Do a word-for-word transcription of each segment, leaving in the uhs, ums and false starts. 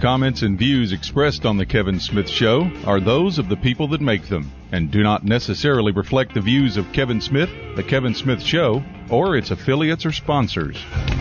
comments, and views expressed on The Kevin Smith Show are those of the people that make them and do not necessarily reflect the views of Kevin Smith, The Kevin Smith Show, or its affiliates or sponsors.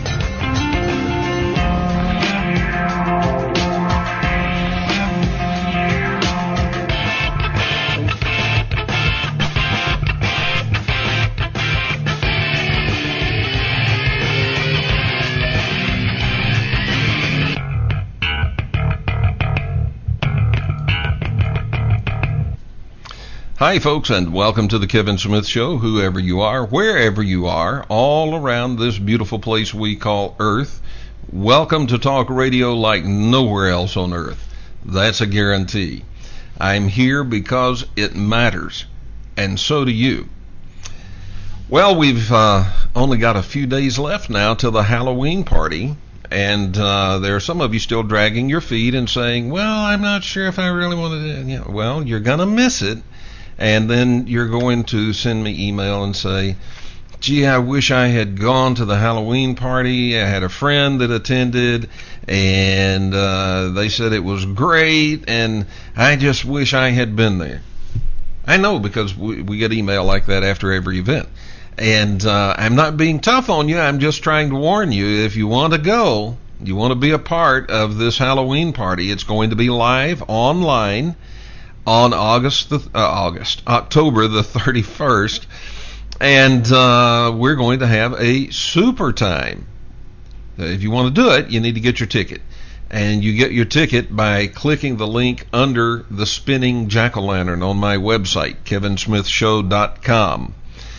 Hi, folks, and welcome to the Kevin Smith Show, whoever you are, wherever you are, all around this beautiful place we call Earth. Welcome to talk radio like nowhere else on Earth. That's a guarantee. I'm here because it matters, and so do you. Well, we've uh, only got a few days left now till the Halloween party, and uh, there are some of you still dragging your feet and saying, well, I'm not sure if I really want to do it. Well, you're going to miss it. And then you're going to send me email and say, gee, I wish I had gone to the Halloween party. I had a friend that attended, and uh, they said it was great, and I just wish I had been there. I know, because we, we get email like that after every event. And uh, I'm not being tough on you. I'm just trying to warn you, if you want to go, you want to be a part of this Halloween party, it's going to be live online on August, the, uh, August, October the thirty-first, and uh, we're going to have a super time. If you want to do it, you need to get your ticket, and you get your ticket by clicking the link under the spinning jack-o'-lantern on my website, kevin smith show dot com.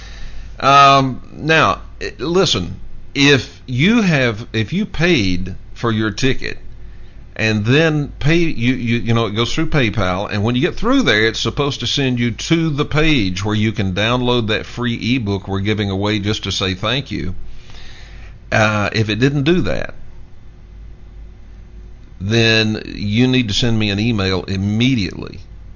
Um, now, listen, if you have, if you paid for your ticket, and then pay you, you you know it goes through PayPal, and when you get through there, it's supposed to send you to the page where you can download that free ebook we're giving away just to say thank you. Uh, if it didn't do that, then you need to send me an email immediately.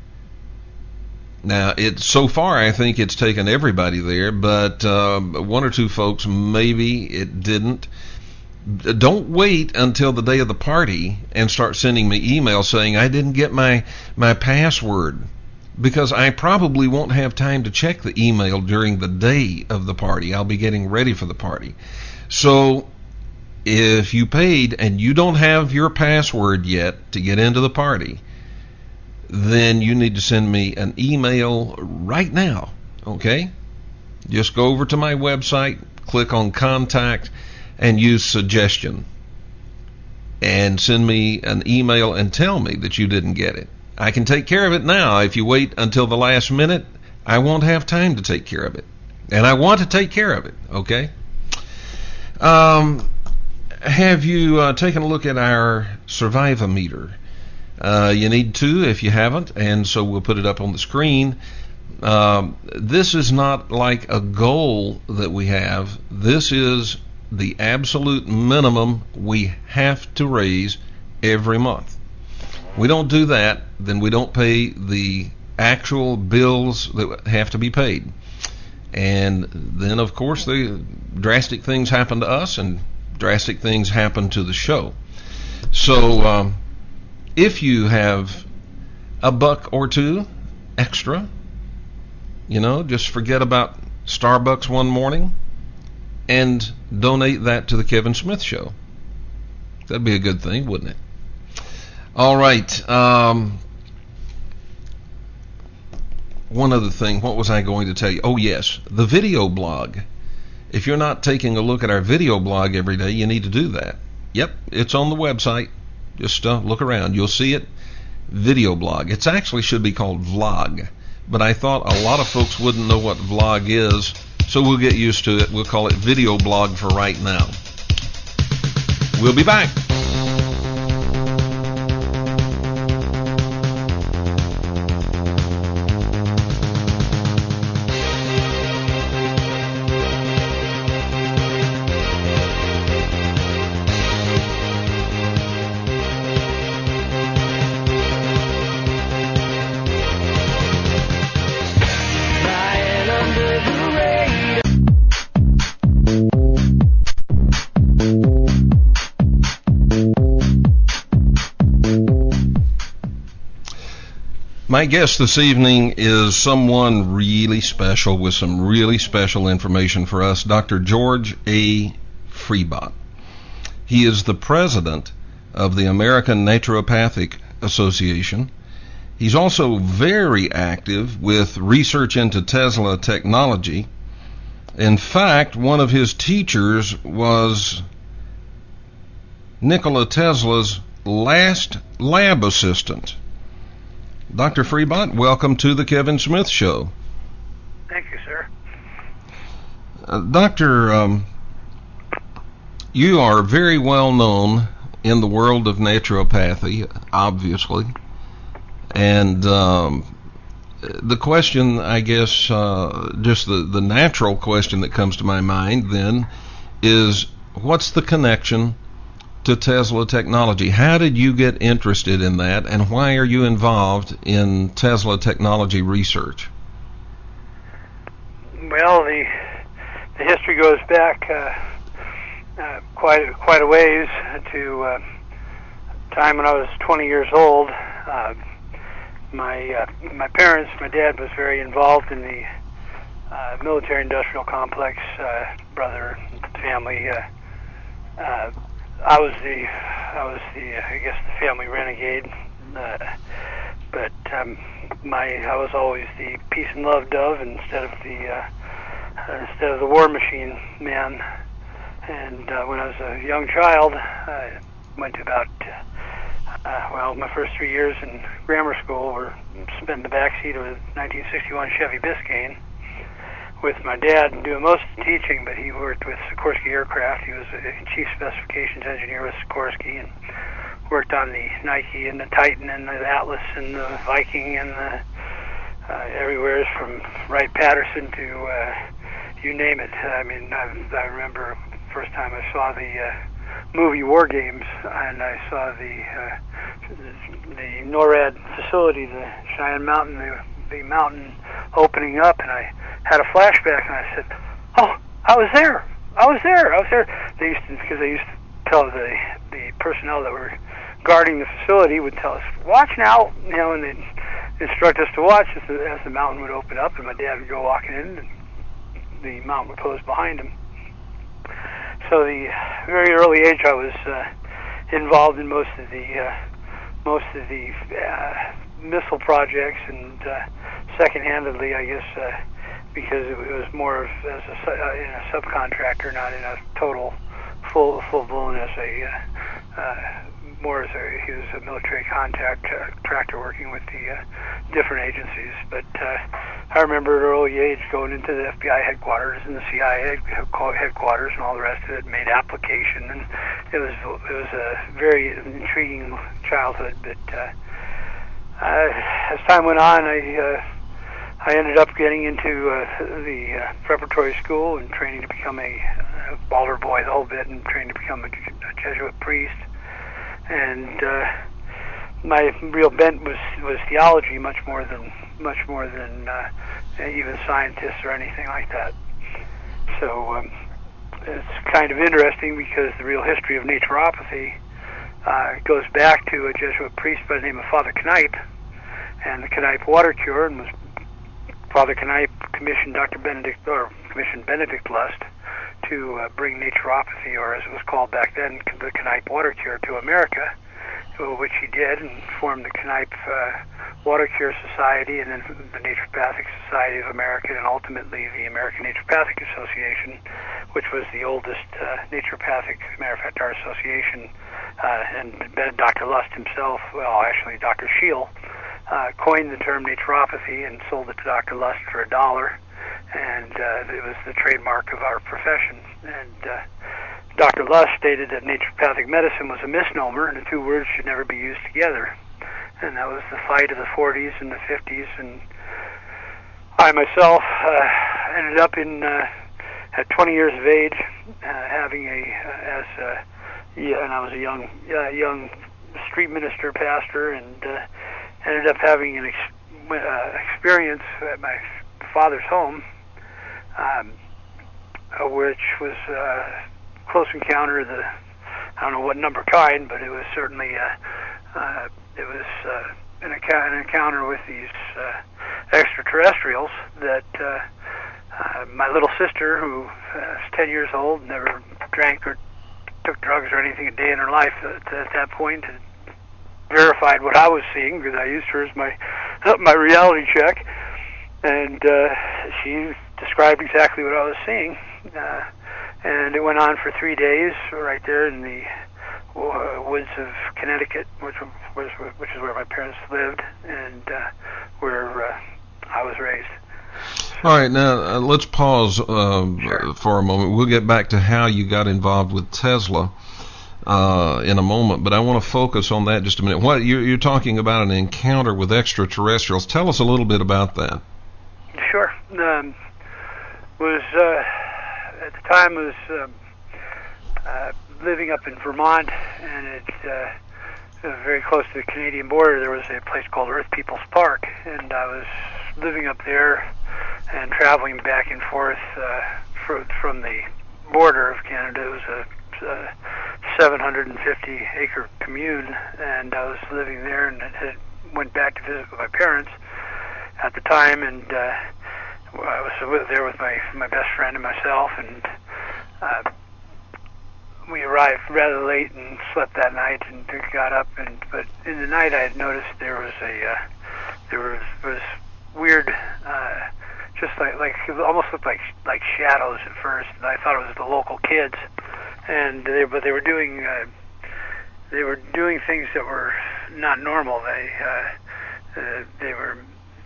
Now, it so far I think it's taken everybody there, but uh, one or two folks maybe it didn't. Don't wait until the day of the party and start sending me emails saying I didn't get my, my password, because I probably won't have time to check the email during the day of the party. I'll be getting ready for the party. So if you paid and you don't have your password yet to get into the party, then you need to send me an email right now, okay? Just go over to my website, click on Contact, and use suggestion, and send me an email and tell me that you didn't get it. I can take care of it now. If you wait until the last minute, I won't have time to take care of it, and I want to take care of it, okay? Um, have you uh, taken a look at our Survivometer? Uh, you need to if you haven't, and so we'll put it up on the screen. Um, this is not like a goal that we have. This is the absolute minimum we have to raise every month. We don't do that, then we don't pay the actual bills that have to be paid. And then, of course, the drastic things happen to us, and drastic things happen to the show. So um, if you have a buck or two extra, you know, just forget about Starbucks one morning and donate that to the Kevin Smith Show. That'd be a good thing, wouldn't it? All right. Um, one other thing. What was I going to tell you? Oh, yes. The video blog. If you're not taking a look at our video blog every day, you need to do that. Yep, it's on the website. Just uh, look around. You'll see it. Video blog. It actually should be called vlog, but I thought a lot of folks wouldn't know what vlog is, so we'll get used to it. We'll call it video blog for right now. We'll be back. My guest this evening is someone really special with some really special information for us, Doctor George A. Freibot. He is the president of the American Naturopathic Association. He's also very active with research into Tesla technology. In fact, one of his teachers was Nikola Tesla's last lab assistant. Doctor Freibot, welcome to the Kevin Smith Show. Thank you, sir. Uh, Doctor, um, you are very well known in the world of naturopathy, obviously. And um, the question, I guess, uh, just the, the natural question that comes to my mind then is, what's the connection to Tesla technology? How did you get interested in that, and why are you involved in Tesla technology research? Well, the the history goes back uh, uh, quite quite a ways to uh, time when I was twenty years old. Uh, my uh, my parents, my dad was very involved in the uh, military-industrial complex. Uh, brother, family. Uh, uh, I was the, I was the, I guess the family renegade, uh, but um, my, I was always the peace and love dove instead of the, uh, instead of the war machine man. And uh, when I was a young child, I went to about, uh, well, my first three years in grammar school were spent in the backseat of a nineteen sixty-one Chevy Biscayne with my dad doing most of the teaching, but he worked with Sikorsky Aircraft. He was a chief specifications engineer with Sikorsky and worked on the Nike and the Titan and the Atlas and the Viking and the uh, everywhere from Wright Patterson to uh, you name it. I mean, I, I remember the first time I saw the uh, movie War Games, and I saw the uh, the NORAD facility, the Cheyenne Mountain, the, the mountain opening up, and I had a flashback, and I said, "Oh, I was there! I was there! I was there!" They used to, because they used to tell the the personnel that were guarding the facility would tell us, "Watch now," you know, and they'd instruct us to watch as the, as the mountain would open up, and my dad would go walking in, and the mountain would close behind him. So, the very early age, I was uh, involved in most of the uh, most of the uh, missile projects, and uh, second-handedly, I guess. Uh, because it was more of as a, uh, in a subcontractor, not in a total, full, full-blown as a, uh, uh, more as a, he was a military contractor working with the uh, different agencies. But uh, I remember at an early age going into the F B I headquarters and the C I A headquarters and all the rest of it, made application, and it was it was a very intriguing childhood. But uh, uh, as time went on, I uh, I ended up getting into uh, the uh, preparatory school and training to become a, a altar boy, the whole bit, and training to become a, a Jesuit priest. And uh, my real bent was, was theology, much more than much more than uh, even scientists or anything like that. So um, it's kind of interesting because the real history of naturopathy uh, goes back to a Jesuit priest by the name of Father Knipe and the Knipe water cure, and was Father Knipe commissioned Doctor Benedict, or commissioned Benedict Lust to uh, bring naturopathy, or as it was called back then, the Knipe water cure, to America, which he did, and formed the Knipe uh, Water Cure Society, and then the Naturopathic Society of America, and ultimately the American Naturopathic Association, which was the oldest uh, naturopathic, as a matter of fact, our association, uh, and Doctor Lust himself, well, actually Doctor Scheel, Uh, coined the term naturopathy and sold it to Doctor Lust for a dollar, and uh, it was the trademark of our profession. And uh, Doctor Lust stated that naturopathic medicine was a misnomer, and the two words should never be used together. And that was the fight of the forties and the fifties. And I myself uh, ended up in uh, at twenty years of age, uh, having a uh, as a, yeah, and I was a young uh, young street minister pastor, and uh, ended up having an ex- uh, experience at my father's home, um, uh, which was a close encounter of the, I don't know what number kind, but it was certainly, uh, uh, it was uh, an, account, an encounter with these uh, extraterrestrials that uh, uh, my little sister, who uh, is ten years old, never drank or took drugs or anything a day in her life at, at that point, and verified what I was seeing because I used her as my my reality check, and uh, she described exactly what I was seeing, uh, and it went on for three days right there in the uh, woods of Connecticut, which was which is where my parents lived and uh, where uh, I was raised. All right, now uh, let's pause uh, Sure. for a moment. We'll get back to how you got involved with Tesla uh, in a moment, but I want to focus on that just a minute. What you're, you're talking about an encounter with extraterrestrials. Tell us a little bit about that. Sure. Um, was uh, at the time was um, uh, living up in Vermont, and it uh, was very close to the Canadian border. There was a place called Earth Peoples Park, and I was living up there and traveling back and forth uh, fr- from the border of Canada. It was a, a seven hundred fifty acre commune, and I was living there, and had went back to visit with my parents at the time, and uh, I was there with my my best friend and myself, and uh, we arrived rather late and slept that night, and got up, and but in the night I had noticed there was a uh, there was was weird, uh, just like like it almost looked like like shadows at first, and I thought it was the local kids, and they but they were doing uh, they were doing things that were not normal. They uh, uh, they were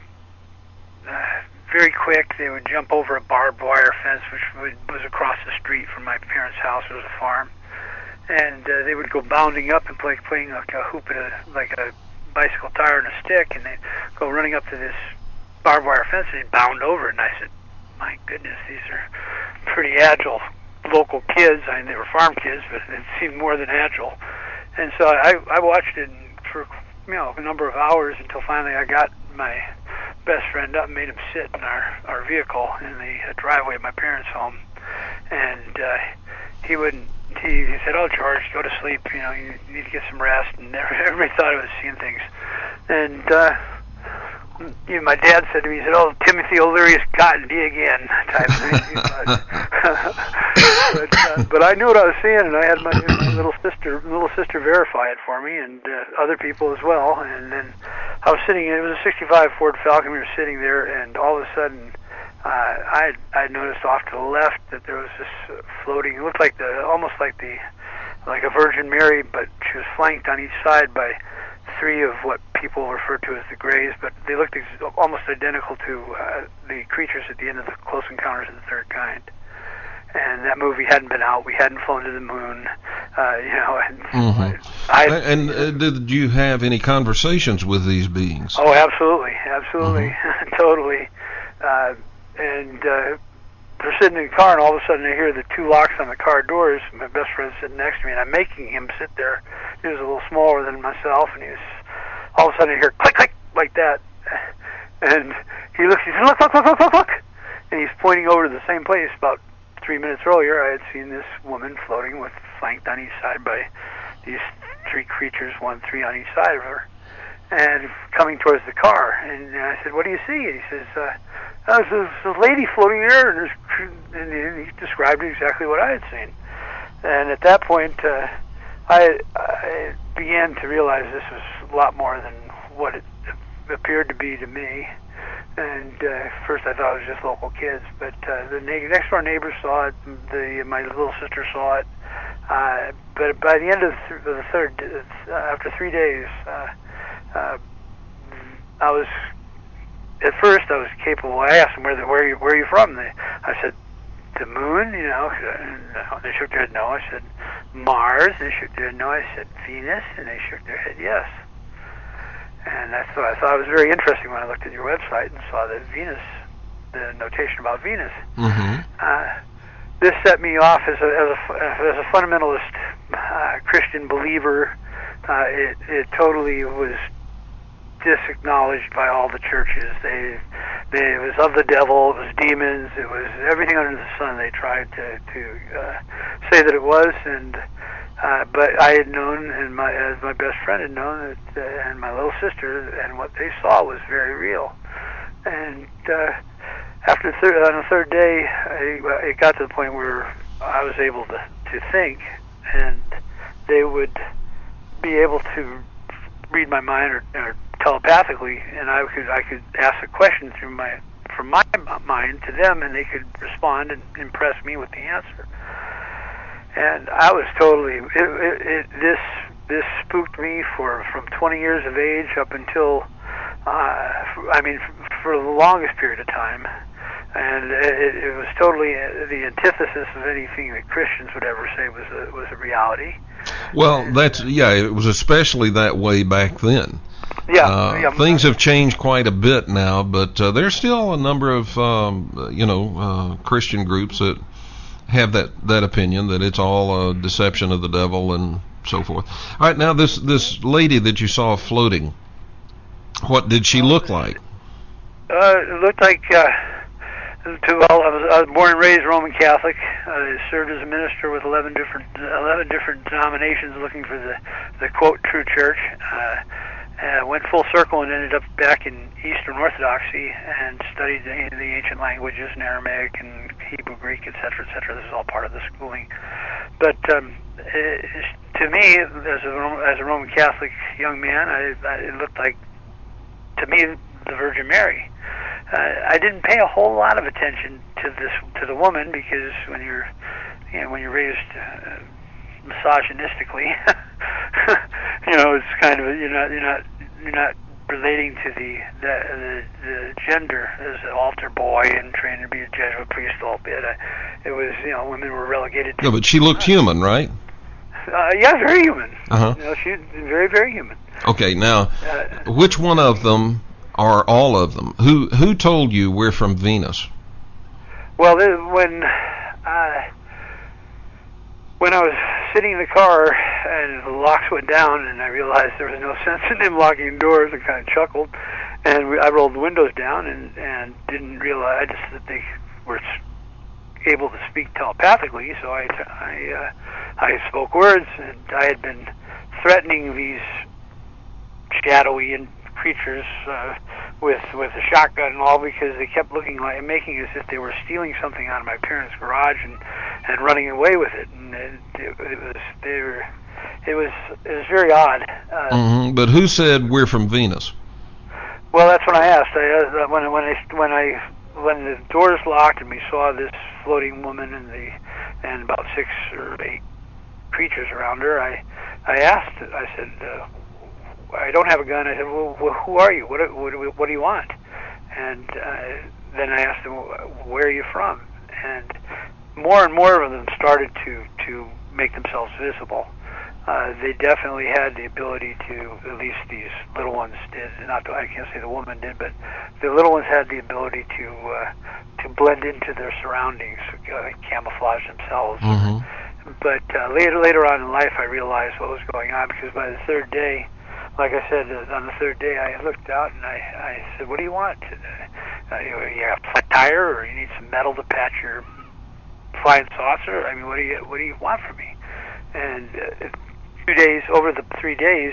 uh, very quick. They would jump over a barbed wire fence, which would, was across the street from my parents' house. It was a farm, and uh, they would go bounding up and play playing like a hoop at a like a bicycle tire and a stick, and they'd go running up to this barbed wire fence and they'd bound over it. And I said, "My goodness, these are pretty agile local kids." I mean, they were farm kids, but it seemed more than agile. And so I I watched it for you know a number of hours until finally I got my best friend up and made him sit in our, our vehicle in the driveway of my parents' home, and uh, he wouldn't. He, he said, "Oh, George, go to sleep. You know, you need to get some rest." And everybody thought I was seeing things. And uh, you know, my dad said to me, he said, "Oh, Timothy O'Leary's gotten me again," type thing. but, but, uh, but I knew what I was seeing, and I had my, my little sister, little sister verify it for me, and uh, other people as well. And then I was sitting. It was a sixty-five Ford Falcon. We were sitting there, and all of a sudden, uh, I I noticed off to the left that there was this uh, floating. It looked like the almost like the like a Virgin Mary, but she was flanked on each side by three of what people refer to as the Greys, but they looked ex- almost identical to uh, the creatures at the end of the Close Encounters of the Third Kind. And that movie hadn't been out. We hadn't flown to the moon. Uh, you know, and Mm-hmm. I, And uh, did you have any conversations with these beings? Oh, absolutely, absolutely, Mm-hmm. totally. Uh, and uh, we're sitting in the car, and all of a sudden I hear the two locks on the car doors. My best friend's sitting next to me, and I'm making him sit there. He was a little smaller than myself, and he was, all of a sudden I hear click, click, like that. And he looks, he says, "Look, look, look, look, look, look." And he's pointing over to the same place. About three minutes earlier, I had seen this woman floating with flanked on each side by these three creatures, one, three on each side of her, and coming towards the car. And I said, "What do you see?" And he says, uh, oh, there's a lady floating there, and, there's, and he described exactly what I had seen. And at that point, uh, I, I began to realize this was a lot more than what it appeared to be to me. And uh, first I thought it was just local kids, but uh, the na- next door neighbors saw it, the my little sister saw it. Uh, but by the end of the, th- the third, uh, after three days, uh, uh, I was, at first I was capable. I asked them, where, the, where, are you, where are you from? They, I said, the moon, you know. And they shook their head no. I said, Mars. They shook their head no. I said, Venus. And they shook their head yes. And that's what I thought it was very interesting when I looked at your website and saw that Venus, the notation about Venus. Mm-hmm. Uh, this set me off as a as a, as a fundamentalist uh, Christian believer. Uh, it it totally was disacknowledged by all the churches. They, they it was of the devil. It was demons. It was everything under the sun. They tried to to uh, say that it was, and Uh, but I had known, and my as my best friend had known, that, uh, and my little sister, and what they saw was very real. And uh, after the third, on the third day, I, it got to the point where I was able to, to think, and they would be able to read my mind or, or telepathically, and I could I could ask a question through my from my mind to them, and they could respond and impress me with the answer. And I was totally it, it, it, this this spooked me for from twenty years of age up until uh, I mean for the longest period of time, and it, it was totally the antithesis of anything that Christians would ever say was a, was a reality. Well, that's yeah, it was especially that way back then. Yeah, uh, yeah. Things have changed quite a bit now, but uh, there's still a number of um, you know uh, Christian groups that have that, that opinion that it's all a deception of the devil and so forth. All right, now this this lady that you saw floating, what did she look like? Uh, it looked like, uh, to, well, I was, I was born and raised Roman Catholic. I served as a minister with eleven different eleven different denominations, looking for the the quote true church. Uh, Uh, went full circle and ended up back in Eastern Orthodoxy and studied the, the ancient languages in Aramaic and Hebrew, Greek, et cetera, et cetera. This is all part of the schooling. But um, it, to me, as a, as a Roman Catholic young man, I, I, it looked like, to me, the Virgin Mary. Uh, I didn't pay a whole lot of attention to this to the woman because when you're, you know, when you're raised Uh, misogynistically, you know, it's kind of you're not you're not you're not relating to the the, the, the gender as an altar boy and trained to be a Jesuit priest all bit. I, it was you know women were relegated to. No, but she looked human, right? Uh, yeah, very human. Uh-huh. You know, she's very very human. Okay, now, Uh, which one of them or all of them? Who who told you we're from Venus? Well, this, when uh, when I was sitting in the car and the locks went down and I realized there was no sense in them locking doors, I kind of chuckled, and we, I rolled the windows down and, and didn't realize that they were able to speak telepathically. So I I, uh, I spoke words, and I had been threatening these shadowy and creatures uh, with with a shotgun and all because they kept looking like making as if they were stealing something out of my parents' garage and, and running away with it. And it, it, it was they were it was it was very odd. Uh, Mm-hmm. But who said we're from Venus? Well, that's when I asked. I uh, when when I when I when the doors locked and we saw this floating woman and the and about six or eight creatures around her. I I asked. I said. Uh, I don't have a gun. I said, well, who are you? What, what, what do you want? And uh, then I asked them, where are you from? And more and more of them started to, to make themselves visible. Uh, they definitely had the ability to, at least these little ones did, not the, I can't say the woman did, but the little ones had the ability to uh, to blend into their surroundings, uh, camouflage themselves. Mm-hmm. But uh, later, later on in life, I realized what was going on, because by the third day, like I said, uh, on the third day, I looked out and I, I said, what do you want? Uh, you, you have a flat tire, or you need some metal to patch your flying saucer? I mean, what do you what do you want from me? And uh, two days, over the three days,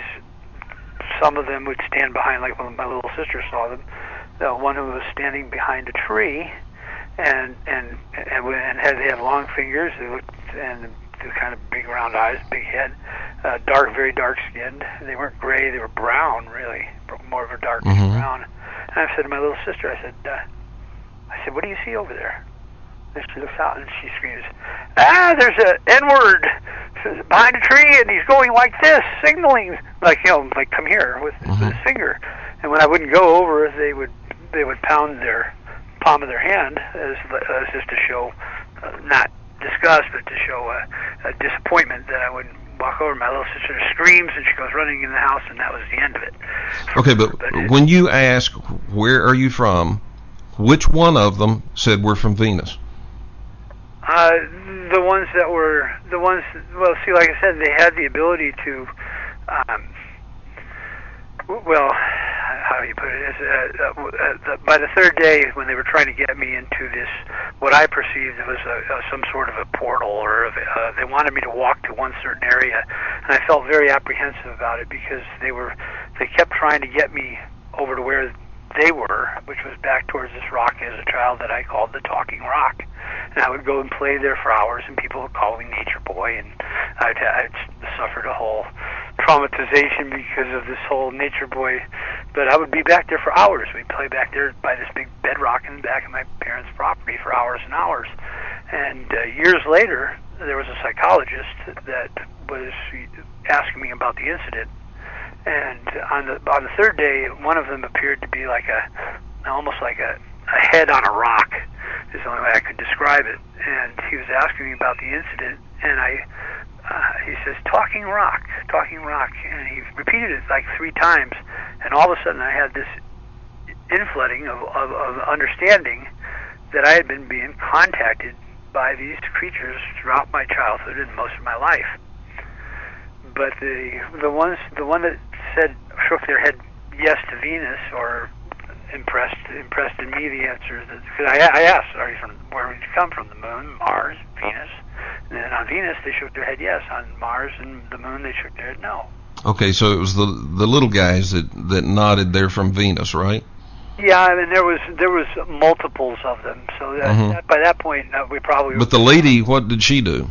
some of them would stand behind, like when my little sister saw them. The one who was standing behind a tree, and and and, and had, they had long fingers. They looked and the kind of big round eyes, big head, uh, dark, very dark skinned. They weren't gray; they were brown, really, more of a dark mm-hmm. brown. And I said to my little sister, I said, uh, I said, what do you see over there? And she looks out and she screams, ah, there's a N-word behind a tree, and he's going like this, signaling, like you know, like come here with, mm-hmm. with his finger. And when I wouldn't go over, they would they would pound their palm of their hand as as just to show, uh, not disgust, but to show a, a disappointment that I wouldn't walk over. My little sister screams and she goes running in the house, and that was the end of it. Okay, but, but it, when you ask where are you from, which one of them said we're from Venus? Uh, the ones that were the ones. Well, see, like I said, they had the ability to. Um, well, how do you put it? Is, uh, uh, the, by the third day, when they were trying to get me into this, what I perceived was a, a, some sort of a portal, or a, uh, they wanted me to walk to one certain area, and I felt very apprehensive about it because they were, they kept trying to get me over to where they were, which was back towards this rock as a child that I called the Talking Rock. And I would go and play there for hours, and people would call me Nature Boy, and I'd, I'd suffered a whole traumatization because of this whole Nature Boy. But I would be back there for hours. We'd play back there by this big bedrock in the back of my parents' property for hours and hours. And uh, years later, there was a psychologist that was asking me about the incident. And on the on the third day, one of them appeared to be like a, almost like a, a head on a rock, is the only way I could describe it. And he was asking me about the incident, and I, uh, he says, "Talking Rock, Talking Rock," and he repeated it like three times. And all of a sudden, I had this inflooding of, of, of understanding that I had been being contacted by these creatures throughout my childhood and most of my life. But the the ones the one that said shook their head yes to Venus, or impressed impressed in me the answer that, because I, I asked, "Are you from, where did you come from? The moon, Mars, Venus?" And then on Venus they shook their head yes. On Mars and the moon they shook their head no. Okay, so it was the the little guys that that nodded they're from Venus, right? Yeah, I mean there was there was multiples of them. So that, Mm-hmm. that, by that point uh, we probably. But the lady, what did she do?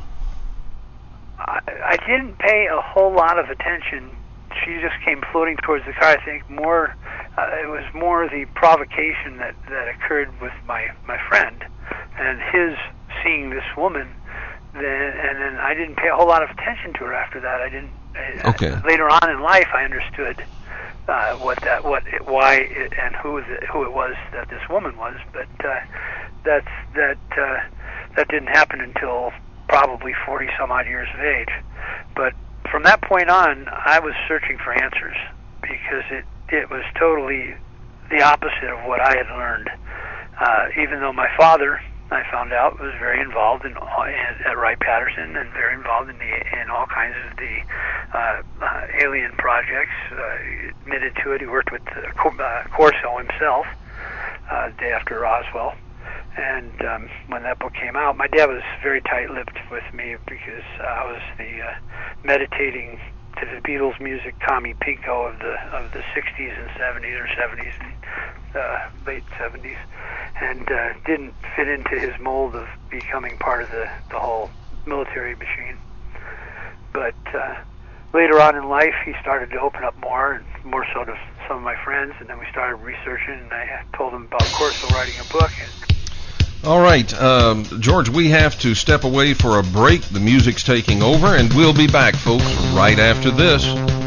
I, I didn't pay a whole lot of attention. She just came floating towards the car. I think more, uh, it was more the provocation that, that occurred with my, my friend and his seeing this woman. Then, and then I didn't pay a whole lot of attention to her after that. I didn't. Okay. I, later on in life, I understood uh, what that, what, it, why, it, and who the, who it was that this woman was. But uh, that's that uh, that didn't happen until probably forty some odd years of age. But from that point on, I was searching for answers, because it, it was totally the opposite of what I had learned. Uh, even though my father, I found out, was very involved in, in at Wright-Patterson and very involved in the in all kinds of the uh, uh, alien projects. Uh, he admitted to it. He worked with uh, Corso himself uh, the day after Roswell. And um, when that book came out, my dad was very tight-lipped with me, because uh, I was the uh, meditating to the Beatles music Tommy Pinko of the of the sixties and seventies, or seventies and uh, late seventies, and uh, didn't fit into his mold of becoming part of the, the whole military machine. But uh, later on in life, he started to open up more, and more so to some of my friends, and then we started researching, and I told him about Corso writing a book. And all right, um, George, we have to step away for a break. The music's taking over, and we'll be back, folks, right after this.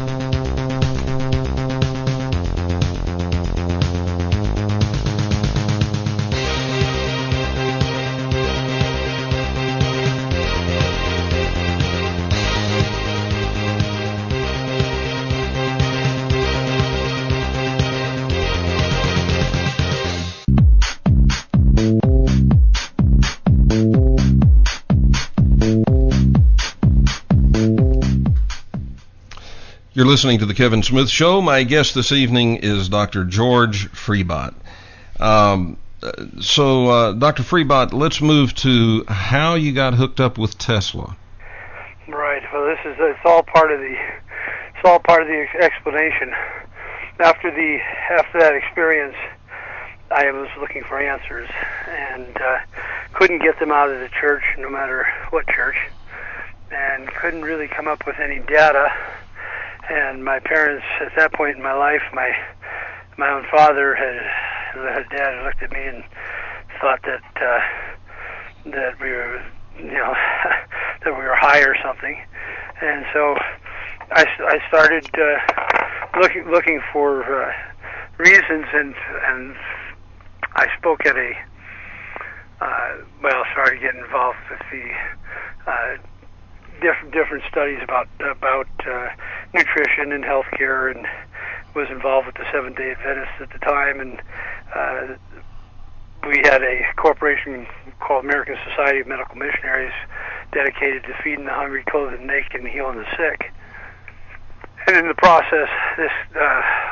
You're listening to The Kevin Smith Show. My guest this evening is Doctor George Freibot. Um, so, uh, Doctor Freibot, let's move to how you got hooked up with Tesla. Right. Well, this is it's all part of the it's all part of the explanation. After the after that experience, I was looking for answers, and uh, couldn't get them out of the church, no matter what church, and couldn't really come up with any data. And my parents, at that point in my life, my my own father had, dad had looked at me and thought that uh, that we were, you know, that we were high or something. And so I, I started uh, looking looking for uh, reasons, and and I spoke at a uh, well, started getting involved with the uh, different different studies about about uh, nutrition and healthcare, and was involved with the Seventh-day Adventists at the time, and uh, we had a corporation called American Society of Medical Missionaries dedicated to feeding the hungry, clothing the naked, and healing the sick. And in the process, this uh,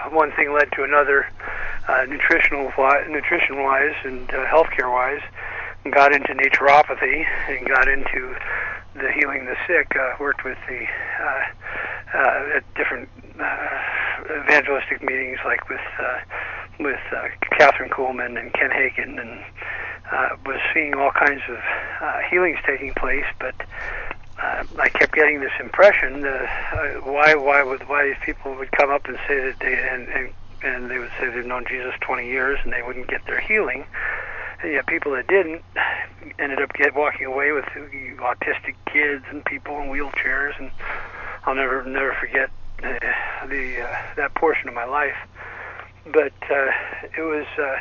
one thing led to another, uh, nutritional nutrition-wise and uh, healthcare-wise, and got into naturopathy and got into the healing the sick. Uh, worked with the uh, uh, at different uh, evangelistic meetings, like with uh, with uh, Catherine Kuhlman and Ken Hagen, and uh, was seeing all kinds of uh, healings taking place, but. Uh, I kept getting this impression uh, uh, why why would why these people would come up and say that they and, and and they would say they've known Jesus twenty years and they wouldn't get their healing, and yet people that didn't ended up get walking away with autistic kids and people in wheelchairs, and I'll never never forget uh, the uh, that portion of my life. But uh, it was uh,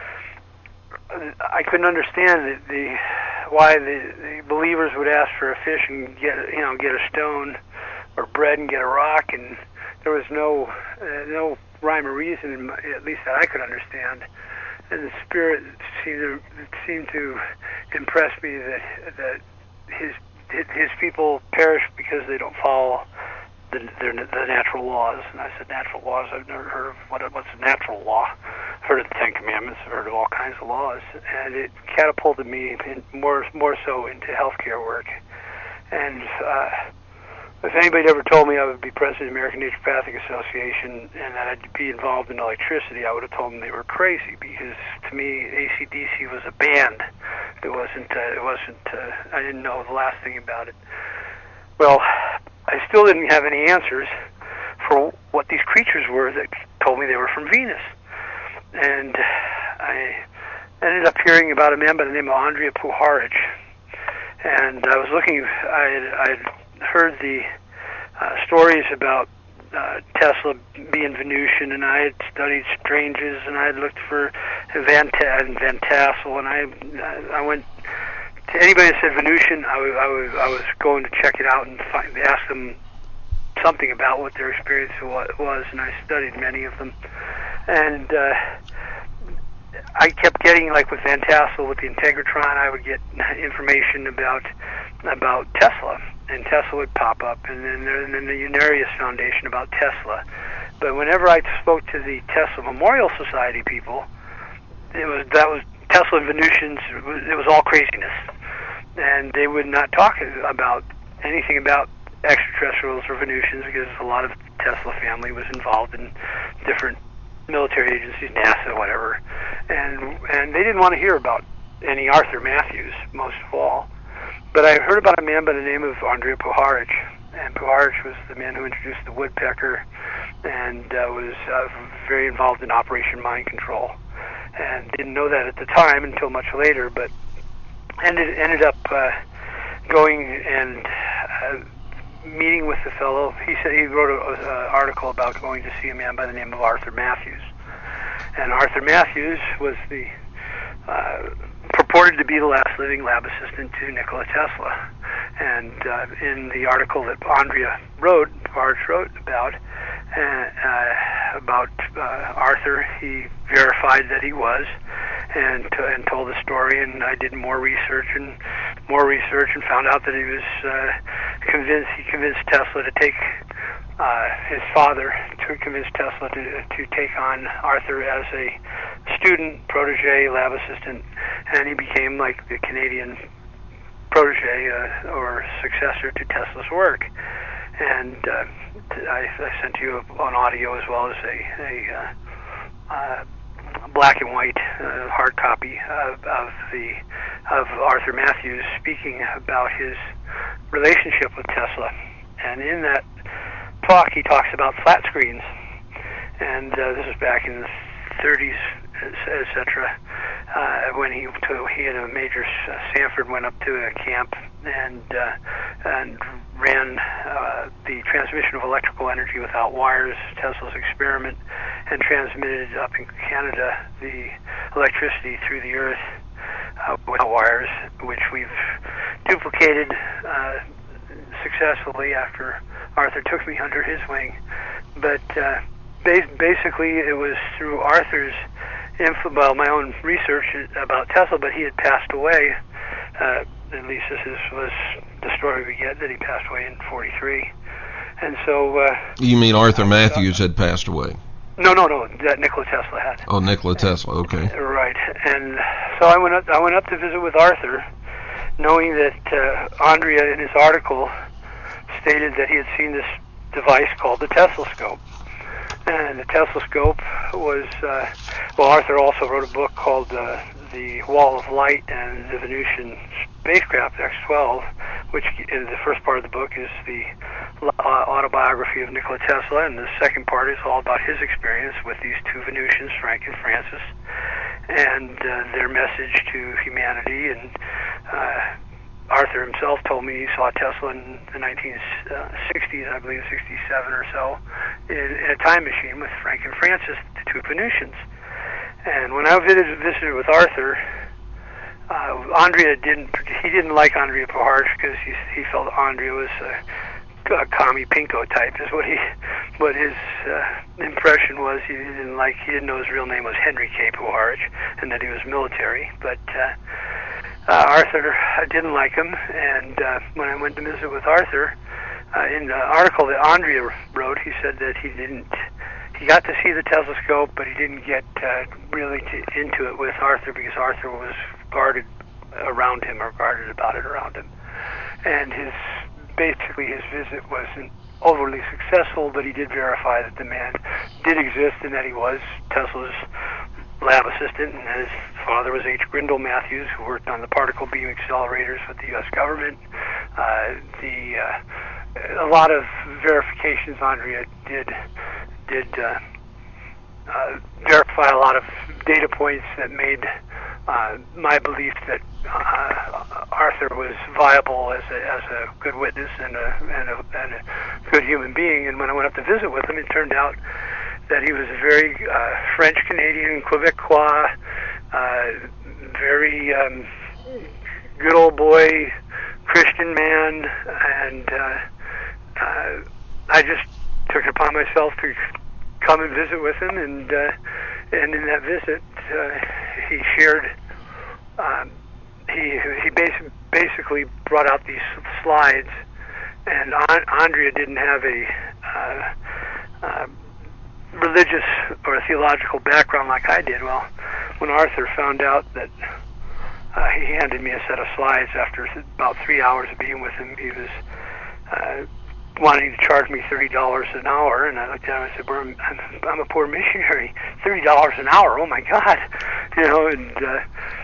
I couldn't understand the, the why the, the believers would ask for a fish and get you know get a stone, or bread and get a rock, and there was no uh, no rhyme or reason, in my, at least that I could understand. And the Spirit seemed to seemed to impress me that that his his people perish because they don't follow the, the, the natural laws. And I said, natural laws? I've never heard of what what's a natural law. I've heard of the Ten Commandments. I've heard of all kinds of laws, and it catapulted me in more more so into healthcare work. And uh, if anybody ever told me I would be president of the American Naturopathic Association and that I'd be involved in electricity, I would have told them they were crazy, because to me A C D C was a band. It wasn't. Uh, it wasn't. Uh, I didn't know the last thing about it. Well, I still didn't have any answers for what these creatures were that told me they were from Venus. And I ended up hearing about a man by the name of Andrija Puharich. And I was looking, I had heard the uh, stories about uh, Tesla being Venusian, and I had studied Stranges, and I had looked for Van, Van Tassel, and I I went to anybody that said Venusian, I, w- I, w- I was going to check it out and find, ask them something about what their experience was, and I studied many of them. And uh, I kept getting, like with Van Tassel, with the Integratron, I would get information about about Tesla, and Tesla would pop up, and then, and then the Unarius Foundation about Tesla. But whenever I spoke to the Tesla Memorial Society people, it was that was Tesla and Venusians. It was, it was all craziness, and they would not talk about anything about extraterrestrials or Venusians, because a lot of the Tesla family was involved in different military agencies, NASA, whatever, and and they didn't want to hear about any Arthur Matthews, most of all. But I heard about a man by the name of Andrija Puharich, and Puharich was the man who introduced the woodpecker, and uh, was uh, very involved in Operation Mind Control, and didn't know that at the time until much later, but ended ended up uh, going and uh, meeting with the fellow. He said he wrote an article about going to see a man by the name of Arthur Matthews, and Arthur Matthews was the uh, purported to be the last living lab assistant to Nikola Tesla. And uh, in the article that Andrija wrote, Puharich wrote about uh, uh, about uh, Arthur, he verified that he was, and t- and told the story. And I did more research and more research and found out that he was uh, convinced. He convinced Tesla to take uh, his father to convince Tesla to to take on Arthur as a student, protege, lab assistant, and he became like the Canadian protege uh, or successor to Tesla's work. And uh, I, I sent you an audio as well as a, a uh, uh, black and white uh, hard copy of, of the of Arthur Matthews speaking about his relationship with Tesla. And in that talk, he talks about flat screens, and uh, this is back in the thirties, et cetera. Uh, when he to, he and a Major Sanford went up to a camp and uh, and ran uh, the transmission of electrical energy without wires, Tesla's experiment, and transmitted up in Canada the electricity through the earth uh, without wires, which we've duplicated uh, successfully after Arthur took me under his wing. But uh, ba- basically, it was through Arthur's info, well, my own research about Tesla, but he had passed away. Uh, at least this is, was the story we get, that he passed away in forty-three. And so... Uh, you mean Arthur Matthews had passed away? No, no, no. That Nikola Tesla had. Oh, Nikola Tesla. Okay. Right. And so I went up. I went up to visit with Arthur, knowing that uh, Andrea, in his article, stated that he had seen this device called the Teslescope. And the Teslescope was, uh, well, Arthur also wrote a book called uh, The Wall of Light and the Venusian Spacecraft X twelve, which in the first part of the book is the uh, autobiography of Nikola Tesla, and the second part is all about his experience with these two Venusians, Frank and Francis, and uh, their message to humanity. And uh, Arthur himself told me he saw Tesla in the nineteen sixties, I believe sixty-seven or so, in, in a time machine with Frank and Francis, the two Venusians. And when I visited, visited with Arthur, uh, Andrea didn't, he didn't like Andrea Puharich because he, he felt Andrea was a, a commie pinko type, is what he, what his uh, impression was. He didn't like, he didn't know his real name was Henry K. Puharich, and that he was military, but uh, Uh, Arthur, I didn't like him, and uh, when I went to visit with Arthur, uh, in the article that Andrea wrote, he said that he didn't, he got to see the Telescope, but he didn't get uh, really to, into it with Arthur because Arthur was guarded around him, or guarded about it around him. And his, basically his visit wasn't overly successful, but he did verify that the man did exist and that he was Tesla's lab assistant, and his father was H. Grindle Matthews, who worked on the particle beam accelerators with the U S government. Uh, the uh, a lot of verifications Andrea did did uh, uh, verify a lot of data points that made uh, my belief that uh, Arthur was viable as a, as a good witness and a, and a and a good human being. And when I went up to visit with him, it turned out that he was a very uh, French-Canadian, Quebecois, uh, very um, good old boy, Christian man, and uh, uh, I just took it upon myself to come and visit with him, and uh, and in that visit, uh, he shared, um, he he basi- basically brought out these slides, and An- Andrea didn't have a uh, uh, religious or a theological background like I did. Well, when Arthur found out that uh, he handed me a set of slides after about three hours of being with him, he was uh, wanting to charge me thirty dollars an hour, and I looked at him and I said, well, I'm, I'm a poor missionary, thirty dollars an hour, oh my God, you know, and uh,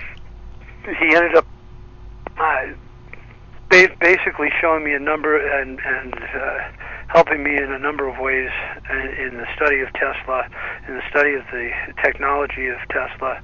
he ended up uh, ba- basically showing me a number and, and uh, helping me in a number of ways in, in the study of Tesla, in the study of the technology of Tesla,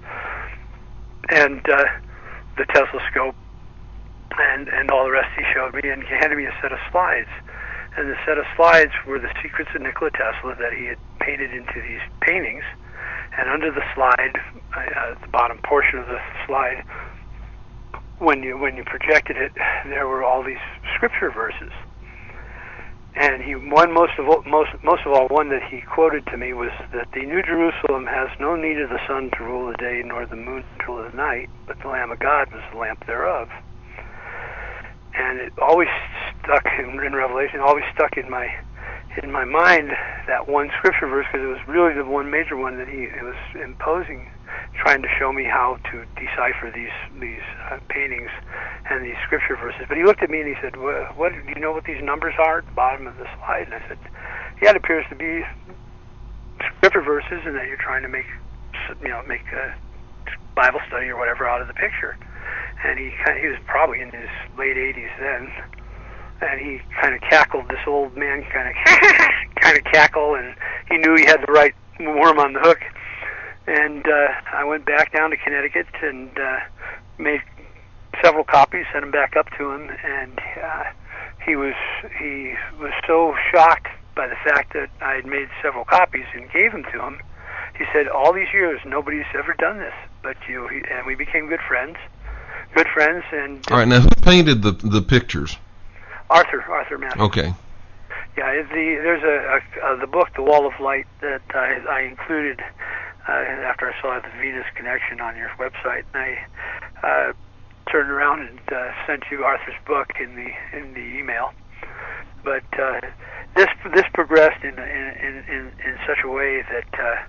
and uh, the Teslescope, and, and all the rest he showed me, and he handed me a set of slides. And the set of slides were the secrets of Nikola Tesla that he had painted into these paintings. And under the slide, uh, the bottom portion of the slide, when you when you projected it, there were all these scripture verses. And he one most of all, most most of all one that he quoted to me was that the New Jerusalem has no need of the sun to rule the day, nor the moon to rule the night, but the Lamb of God was the lamp thereof. And it always stuck in, in Revelation, always stuck in my in my mind, that one scripture verse, because it was really the one major one that he it was imposing, trying to show me how to decipher these these uh, paintings and these scripture verses. But he looked at me and he said, well, "What do you know what these numbers are at the bottom of the slide?" And I said, "Yeah, it appears to be scripture verses, and that you're trying to make you know make a Bible study or whatever out of the picture." And he kind of, he was probably in his late eighties then, and he kind of cackled. This old man kind of kind of cackle, and he knew he had the right worm on the hook. And uh, I went back down to Connecticut and uh, made several copies, sent them back up to him, and uh, he was he was so shocked by the fact that I had made several copies and gave them to him. He said, "All these years, nobody's ever done this, but you." He, and we became good friends. Good friends, and all right. Now, who painted the the pictures? Arthur Arthur Matthews. Okay. Yeah, the there's a, a, a the book, The Wall of Light, that I, I included uh, after I saw the Venus Connection on your website, and I uh, turned around and uh, sent you Arthur's book in the in the email. But uh, this this progressed in in in, in such a way that uh,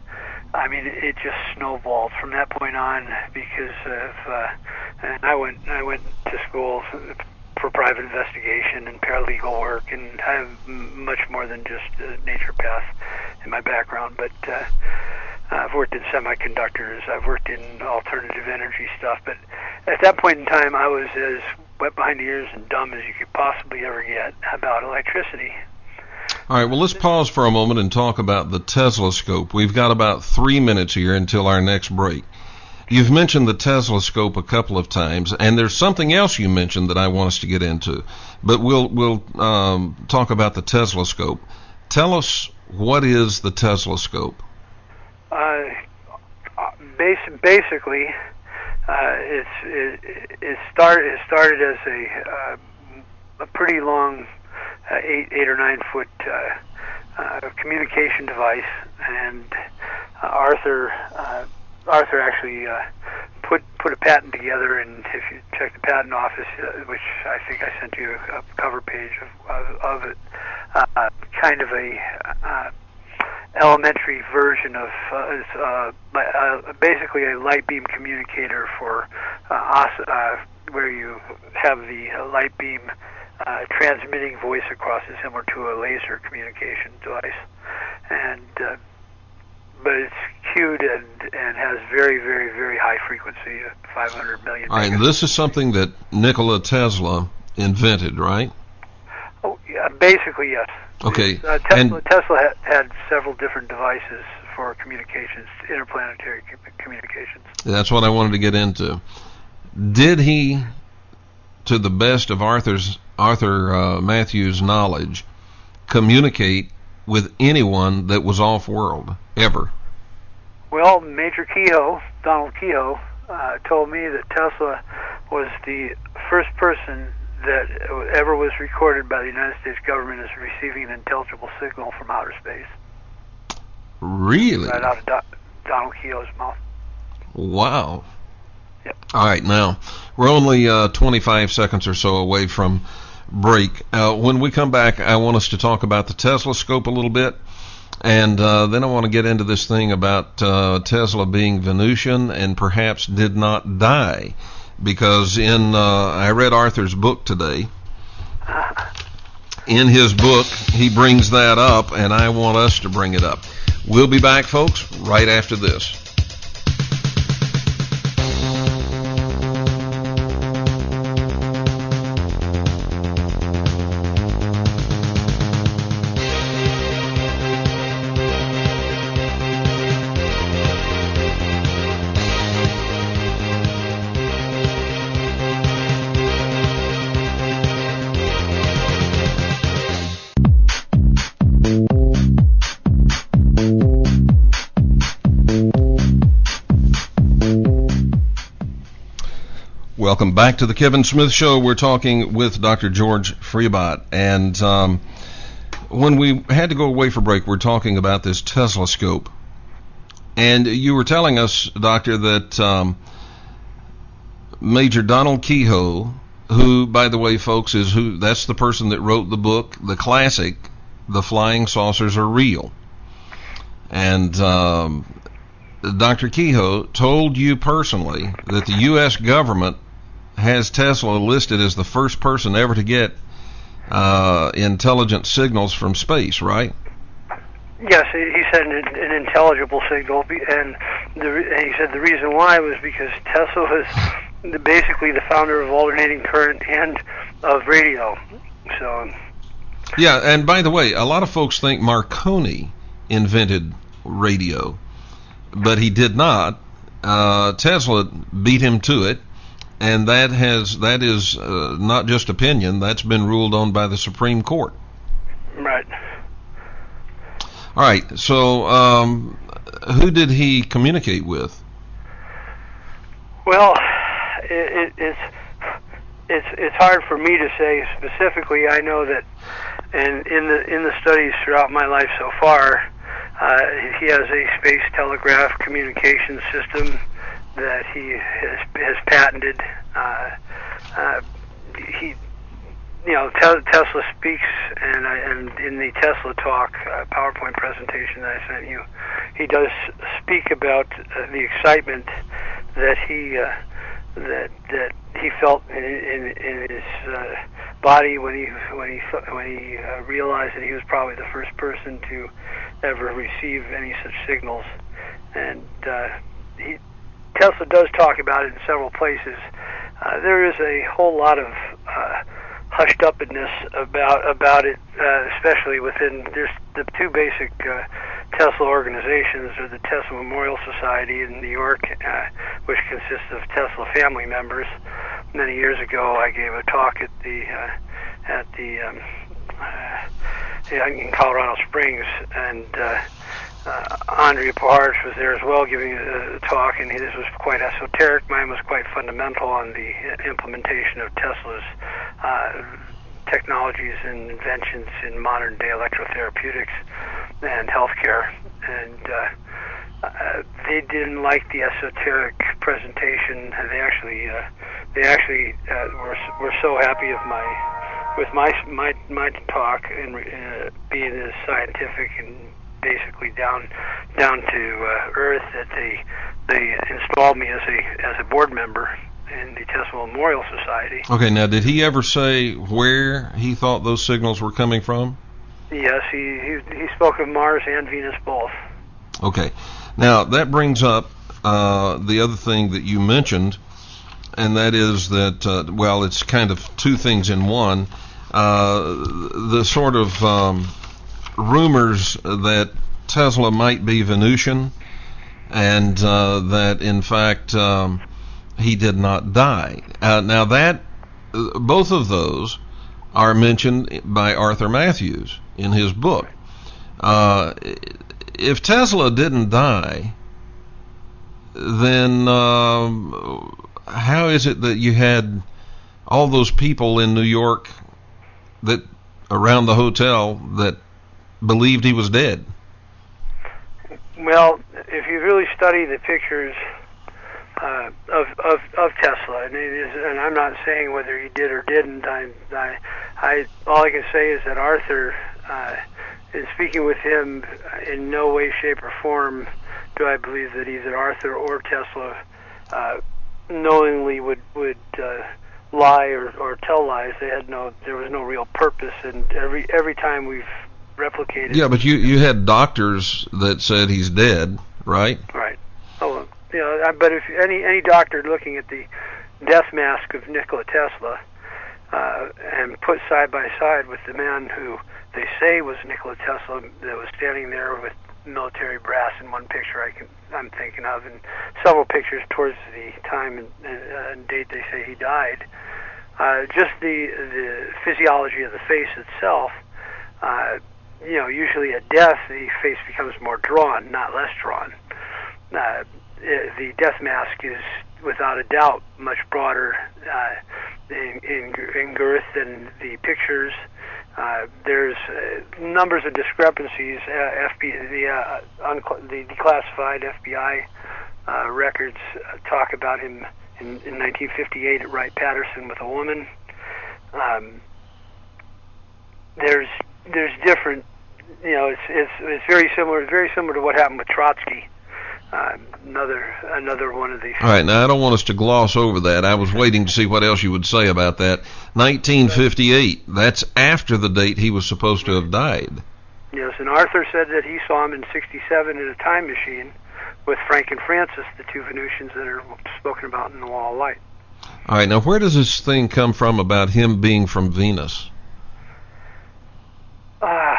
mean, it, it just snowballed from that point on because of. Uh, and I went I went to school for private investigation and paralegal work, and I have m- much more than just a naturopath in my background. But uh, I've worked in semiconductors, I've worked in alternative energy stuff. But at that point in time, I was as wet behind the ears and dumb as you could possibly ever get about electricity. All right, well, let's pause for a moment and talk about the Teslascope. We've got about three minutes here until our next break. You've mentioned the Teslascope a couple of times, and there's something else you mentioned that I want us to get into. But we'll we'll um, talk about the Teslascope. Tell us, what is the Teslascope? Uh, bas- basically, uh, it's it, it started it started as a uh, a pretty long uh, eight eight or nine foot uh, uh, communication device, and uh, Arthur. Uh, Arthur actually uh, put put a patent together, and if you check the patent office, uh, which I think I sent you a, a cover page of, of, of it, uh, kind of a uh, elementary version of uh, uh, uh, basically a light beam communicator for uh, os- uh, where you have the uh, light beam uh, transmitting voice across it, similar to a laser communication device, and uh, but it's cued and, and has very, very, very high frequency, five hundred million. All right, and this is something that Nikola Tesla invented, right? Oh, yeah, basically, yes. Okay. Uh, Tesla, and Tesla had, had several different devices for communications, interplanetary communications. That's what I wanted to get into. Did he, to the best of Arthur's Arthur uh, Matthews' knowledge, communicate with anyone that was off-world, ever? Well, Major Kehoe, Donald Kehoe, uh, told me that Tesla was the first person that ever was recorded by the United States government as receiving an intelligible signal from outer space. Really? Right out of Do- Donald Kehoe's mouth. Wow. Yep. All right, now, we're only uh, twenty-five seconds or so away from break. Uh, when we come back, I want us to talk about the Teslascope a little bit, and uh, then I want to get into this thing about uh, Tesla being Venusian and perhaps did not die, because in uh, I read Arthur's book today. In his book, he brings that up, and I want us to bring it up. We'll be back, folks, right after this. Welcome back to the Kevin Smith Show. We're talking with Doctor George Freibot, and um, when we had to go away for break, we're talking about this Teslascope. And you were telling us, Doctor, that um, Major Donald Kehoe, who, by the way, folks, is who that's the person that wrote the book, the classic, The Flying Saucers Are Real. And um, Doctor Kehoe told you personally that the U S government has Tesla listed as the first person ever to get uh, intelligent signals from space, right? Yes, he said an, an intelligible signal, and, the, and he said the reason why was because Tesla was basically the founder of alternating current and of radio. So. Yeah, and by the way, a lot of folks think Marconi invented radio, but he did not. Uh, Tesla beat him to it. And that has that is uh, not just opinion. That's been ruled on by the Supreme Court. Right. All right. So, um, who did he communicate with? Well, it, it, it's it's it's hard for me to say specifically. I know that, and in the in the studies throughout my life so far, uh, he has a space telegraph communication system that he has, has patented. Uh, uh, he you know, Te- Tesla speaks, and, I, and in the Tesla Talk uh, PowerPoint presentation that I sent you, he does speak about uh, the excitement that he uh, that that he felt in, in, in his uh, body when he when he when he uh, realized that he was probably the first person to ever receive any such signals, and uh, he Tesla does talk about it in several places. Uh, there is a whole lot of uh, hushed uppedness about about it, uh, especially within there's the two basic uh, Tesla organizations are the Tesla Memorial Society in New York, uh, which consists of Tesla family members. Many years ago, I gave a talk at the uh, at the um, uh, in Colorado Springs, and uh, uh, Andrea Poharich was there as well, giving a, a talk, and his was quite esoteric. Mine was quite fundamental on the implementation of Tesla's uh, technologies and inventions in modern-day electrotherapeutics and healthcare, and uh, uh, they didn't like the esoteric presentation. They actually, uh, they actually uh, were were so happy of my with my my my talk and uh, being as scientific and basically down down to uh, earth that they they installed me as a as a board member in the Tesla Memorial Society. Okay, now did he ever say where he thought those signals were coming from? Yes, he he, he spoke of Mars and Venus both. Okay, now that brings up uh, the other thing that you mentioned, and that is that, uh, well, it's kind of two things in one. Uh, the sort of um, rumors that Tesla might be Venusian, and uh, that, in fact, um, he did not die. Uh, now that, both of those are mentioned by Arthur Matthews in his book. Uh, if Tesla didn't die, then um, how is it that you had all those people in New York that around the hotel that believed he was dead? Well, if you really study the pictures uh, of, of of Tesla, and it is, and I'm not saying whether he did or didn't. I, I, I all I can say is that Arthur, uh, in speaking with him, in no way, shape, or form do I believe that either Arthur or Tesla uh, knowingly would would uh, lie or, or tell lies. They had no, there was no real purpose, and every every time we've replicated. Yeah, but you you had doctors that said he's dead, right? Right. Oh, you know, but if any any doctor looking at the death mask of Nikola Tesla uh, and put side by side with the man who they say was Nikola Tesla that was standing there with military brass in one picture I can I'm thinking of, and several pictures towards the time and, uh, and date they say he died. Uh, just the the physiology of the face itself. Uh, you know, usually at death the face becomes more drawn, not less drawn. Uh, the death mask is without a doubt much broader uh, in, in, in girth than the pictures. Uh, there's uh, numbers of discrepancies. Uh, F B I, the, uh, uncl- the declassified F B I uh, records uh, talk about him in, in nineteen fifty-eight at Wright-Patterson with a woman. Um, there's there's different, you know, it's it's it's very similar, very similar to what happened with Trotsky. Uh, another another one of these. All right, now I don't want us to gloss over that. I was waiting to see what else you would say about that. nineteen fifty-eight, that's after the date he was supposed to have died. Yes, and Arthur said that he saw him in sixty-seven in a time machine with Frank and Francis, the two Venusians that are spoken about in The Wall of Light. All right, now where does this thing come from about him being from Venus? Uh,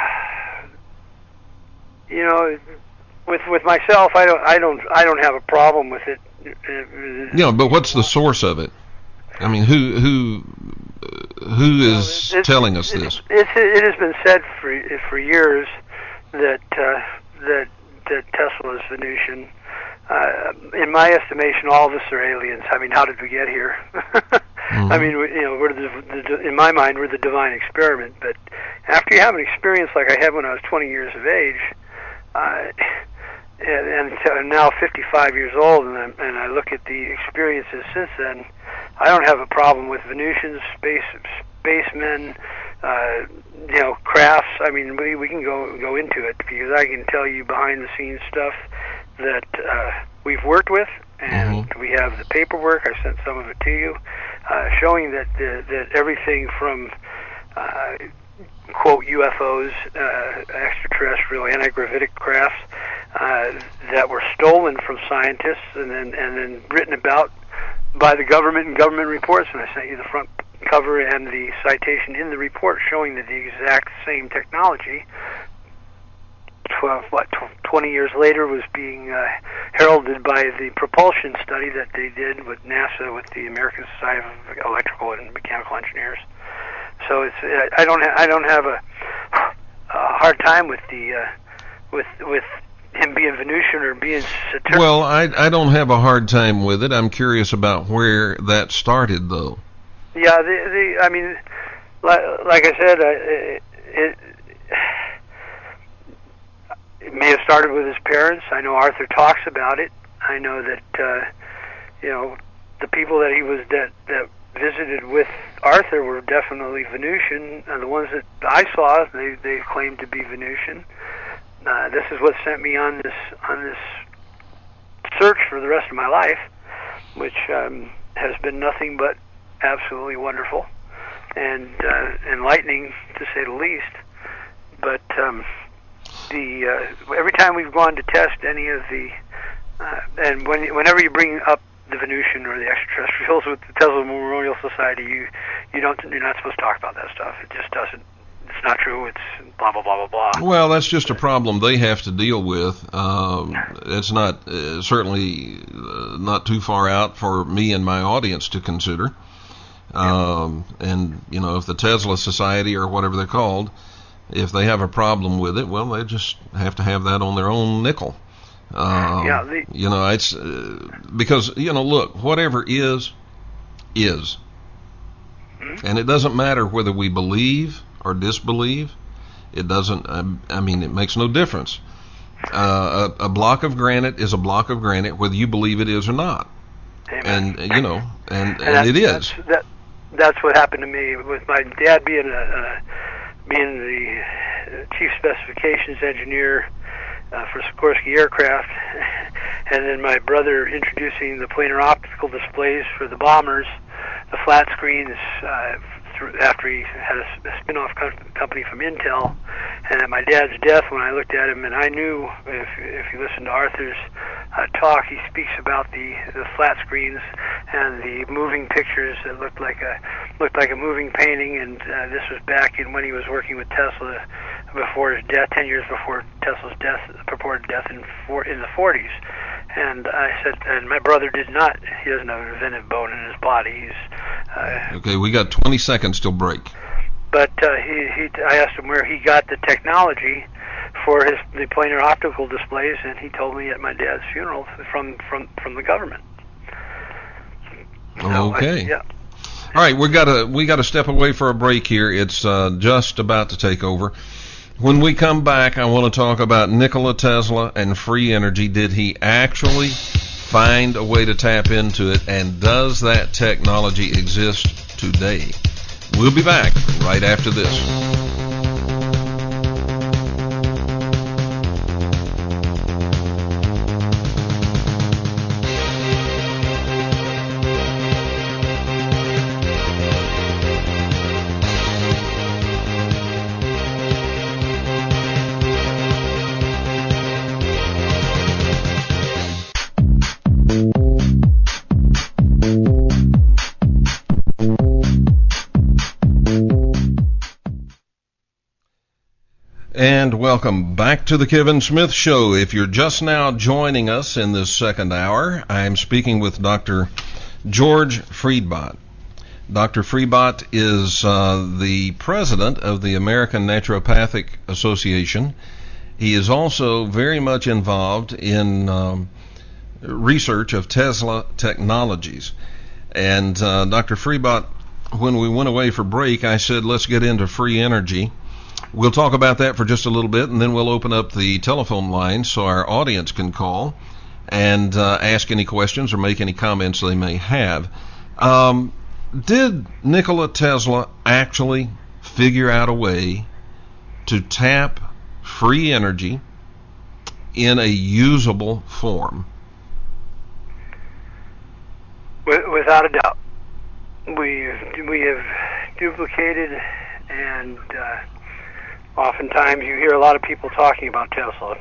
you know, with with myself, I don't, I don't, I don't have a problem with it. Yeah, but what's the source of it? I mean, who who who is it, telling us it, this? It, it, it has been said for for years that uh, that that Tesla is Venusian. Uh, in my estimation, all of us are aliens. I mean, how did we get here? mm-hmm. I mean, you know, we're the, the, in my mind, we're the divine experiment. But after you have an experience like I had when I was twenty years of age, uh, and, and I'm now fifty-five years old, and, I'm, and I look at the experiences since then, I don't have a problem with Venusians, space spacemen, uh, you know, crafts. I mean, we we can go go into it because I can tell you behind the scenes stuff that uh, we've worked with, and mm-hmm. we have the paperwork. I sent some of it to you, uh, showing that the, that everything from uh, quote U F Os, uh, extraterrestrial anti-gravitic crafts uh, that were stolen from scientists and then and then written about by the government and government reports. And I sent you the front cover and the citation in the report showing that the exact same technology, twelve, what, twenty years later, was being uh, heralded by the propulsion study that they did with NASA, with the American Society of Electrical and Mechanical Engineers. So it's I don't ha- I don't have a, a hard time with the uh, with with him being Venusian or being Saturn. Well, I I don't have a hard time with it. I'm curious about where that started, though. Yeah, the the I mean, like, like I said, uh, it, it it may have started with his parents. I know Arthur talks about it. I know that uh, you know the people that he was that that visited with Arthur were definitely Venusian. Uh, the ones that I saw, they they claimed to be Venusian. Uh, this is what sent me on this on this search for the rest of my life, which um, has been nothing but absolutely wonderful and uh, enlightening, to say the least. But um, the uh, every time we've gone to test any of the uh, and when whenever you bring up the Venusian or the extraterrestrials with the Tesla Memorial Society, you you don't you're not supposed to talk about that stuff. It just doesn't. It's not true. It's blah blah blah blah blah. Well, that's just a problem they have to deal with. Um, it's not uh, certainly uh, not too far out for me and my audience to consider. Um, and you know, if the Tesla Society or whatever they're called, if they have a problem with it, well, they just have to have that on their own nickel. Um, yeah, the, you know, it's uh, because you know, look, whatever is, is, mm-hmm. and it doesn't matter whether we believe or disbelieve. It doesn't. Um, I mean, it makes no difference. Uh, a, a block of granite is a block of granite, whether you believe it is or not. Amen. And you know, and, and, and it is. That's, that, that's what happened to me with my dad being a, a being the chief specifications engineer uh, for Sikorsky aircraft, and then my brother introducing the planar optical displays for the bombers, the flat screens. Uh, after he had a, a spin-off co- company from Intel, and at my dad's death, when I looked at him, and I knew, if if you listen to Arthur's uh, talk, he speaks about the, the flat screens and the moving pictures that looked like a looked like a moving painting, and uh, this was back in when he was working with Tesla before his death, ten years before Tesla's death, purported death in four, in the forties. And I said, and my brother did not. He doesn't have an inventive bone in his body. He's uh, okay. We got twenty seconds till break. But uh, he, he, I asked him where he got the technology for his the planar optical displays, and he told me at my dad's funeral from from from the government. So okay. I, yeah. All right, we got to we got to step away for a break here. It's uh, just about to take over. When we come back, I want to talk about Nikola Tesla and free energy. Did he actually find a way to tap into it, and does that technology exist today? We'll be back right after this. And welcome back to the Kevin Smith Show. If you're just now joining us in this second hour, I'm speaking with Doctor George Friedbot. Doctor Friedbot is uh, the president of the American Naturopathic Association. He is also very much involved in um, research of Tesla technologies. And uh, Doctor Friedbot, when we went away for break, I said, let's get into free energy. We'll talk about that for just a little bit, and then we'll open up the telephone line so our audience can call and uh, ask any questions or make any comments they may have. Um, did Nikola Tesla actually figure out a way to tap free energy in a usable form? Without a doubt. We we have duplicated, and uh, oftentimes you hear a lot of people talking about Tesla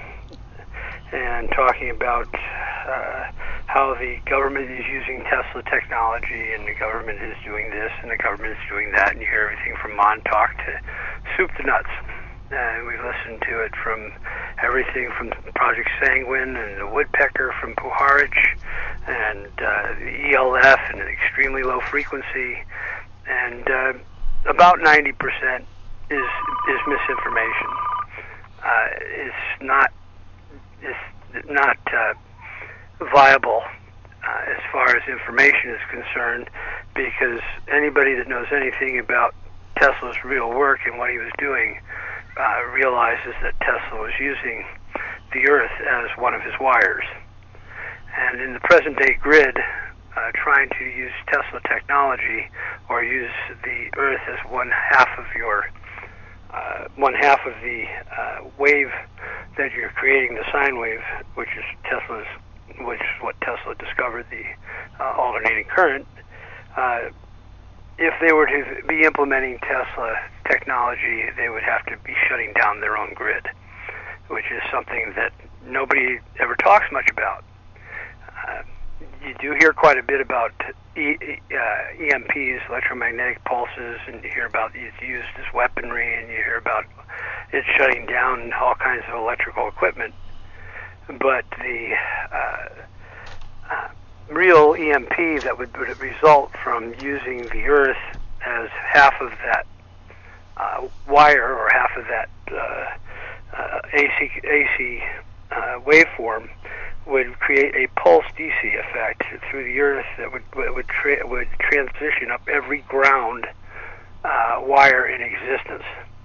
and talking about uh, how the government is using Tesla technology, and the government is doing this, and the government is doing that, and you hear everything from Montauk to soup to nuts. And we listened to it from everything from Project Sanguine and the Woodpecker from Puharich, and uh, the E L F and an extremely low frequency, and uh, about ninety percent is is misinformation. Uh, it's not it's not uh, viable uh, as far as information is concerned, because anybody that knows anything about Tesla's real work and what he was doing uh, realizes that Tesla was using the Earth as one of his wires. And in the present-day grid, uh, trying to use Tesla technology or use the Earth as one half of your uh, one half of the uh, wave that you're creating, the sine wave, which is Tesla's, which is what Tesla discovered, the uh, alternating current. Uh, if they were to be implementing Tesla technology, they would have to be shutting down their own grid, which is something that nobody ever talks much about. Uh, you do hear quite a bit about e, uh, E M Ps, electromagnetic pulses, and you hear about it's used as weaponry, and you hear about it shutting down all kinds of electrical equipment. But the uh, uh, real E M P that would, would result from using the Earth as half of that uh, wire or half of that uh, uh, A C, A C uh, waveform would create a pulse D C effect through the Earth that would would tra- would transition up every ground uh, wire in existence,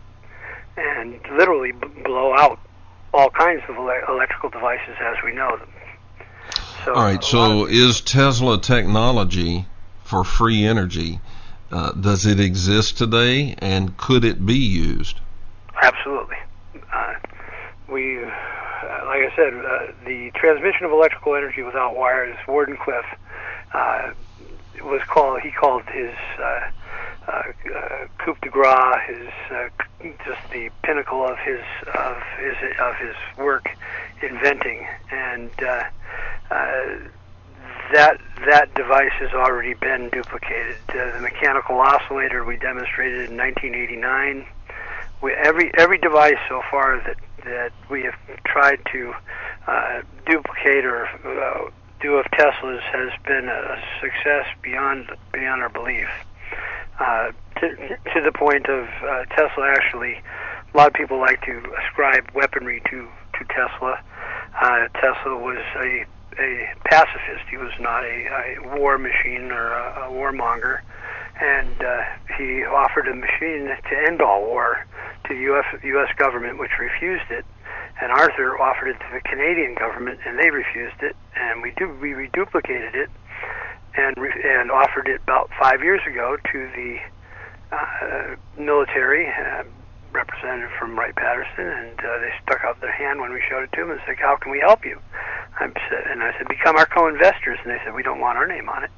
and literally b- blow out all kinds of ele- electrical devices as we know them. So, all right. So, is Tesla technology for free energy? Uh, does it exist today, and could it be used? Absolutely. Uh, we. Uh, like I said, uh, the transmission of electrical energy without wires, Wardenclyffe uh, was called. He called his uh, uh, uh, coup de grace, his uh, just the pinnacle of his of his of his work, inventing, and uh, uh, that that device has already been duplicated. Uh, the mechanical oscillator we demonstrated in nineteen eighty-nine. We, every every device so far that that we have tried to uh, duplicate or uh, do of Tesla's has been a success beyond beyond our belief. Uh, to, to the point of uh, Tesla actually, a lot of people like to ascribe weaponry to to Tesla. Uh, Tesla was a a pacifist. He was not a, a war machine or a, a warmonger, and uh, he offered a machine to end all war to the U S U S government, which refused it, and Arthur offered it to the Canadian government, and they refused it, and we do we reduplicated it, and re- and offered it about five years ago to the uh, military uh, representative from Wright-Patterson, and uh, they stuck out their hand when we showed it to them and said, "How can we help you?" I said, and I said, "Become our co-investors," and they said, "We don't want our name on it,"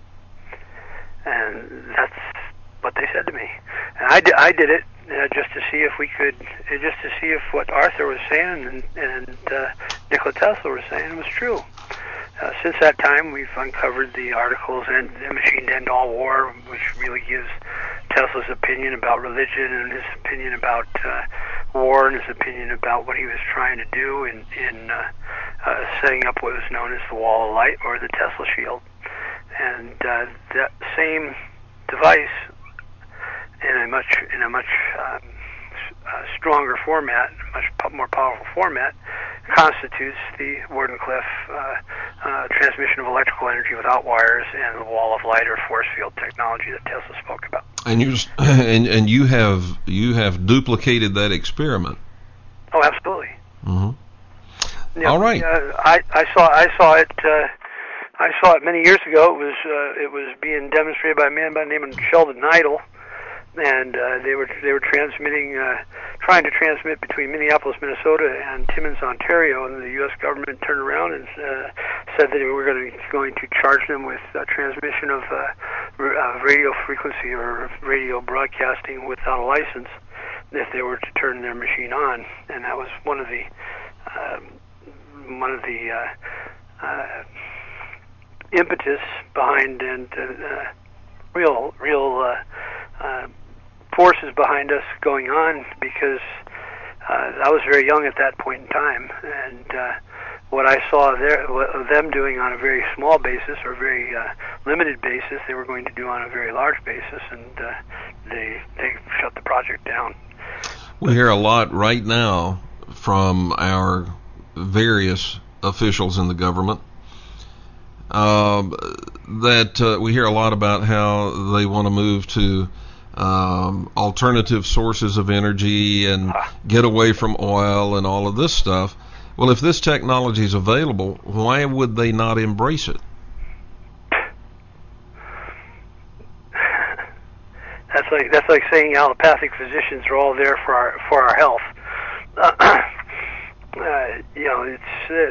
and that's what they said to me, and I did, I did it. Uh, just to see if we could, uh, just to see if what Arthur was saying and, and uh, Nikola Tesla was saying was true. Uh, since that time, we've uncovered the articles and the Machine to End All War, which really gives Tesla's opinion about religion and his opinion about uh, war and his opinion about what he was trying to do in, in uh, uh, setting up what was known as the Wall of Light or the Tesla Shield. And uh, that same device, in a much in a much um, uh, stronger format, much po- more powerful format, constitutes the Wardenclyffe uh, uh, transmission of electrical energy without wires and the wall of light or force field technology that Tesla spoke about. And you and and you have you have duplicated that experiment. Oh, absolutely. Mm-hmm. Yeah, All right. Uh, I I saw I saw it uh, I saw it many years ago. It was uh, it was being demonstrated by a man by the name of Sheldon Neidl, and uh, they were they were transmitting, uh, trying to transmit between Minneapolis, Minnesota, and Timmins, Ontario, and the U S government turned around and uh, said that we were going to going to charge them with uh, transmission of uh, uh, radio frequency or radio broadcasting without a license if they were to turn their machine on, and that was one of the uh, one of the uh, uh, impetus behind and uh, real real uh, uh, forces behind us going on, because uh, I was very young at that point in time, and uh, what I saw there, what them doing on a very small basis or very uh, limited basis, they were going to do on a very large basis, and uh, they they shut the project down. We hear a lot right now from our various officials in the government uh, that uh, we hear a lot about how they want to move to um, alternative sources of energy and get away from oil and all of this stuff. Well, if this technology is available, why would they not embrace it? That's like that's like saying allopathic physicians are all there for our for our health. Uh, uh, you know, it's uh,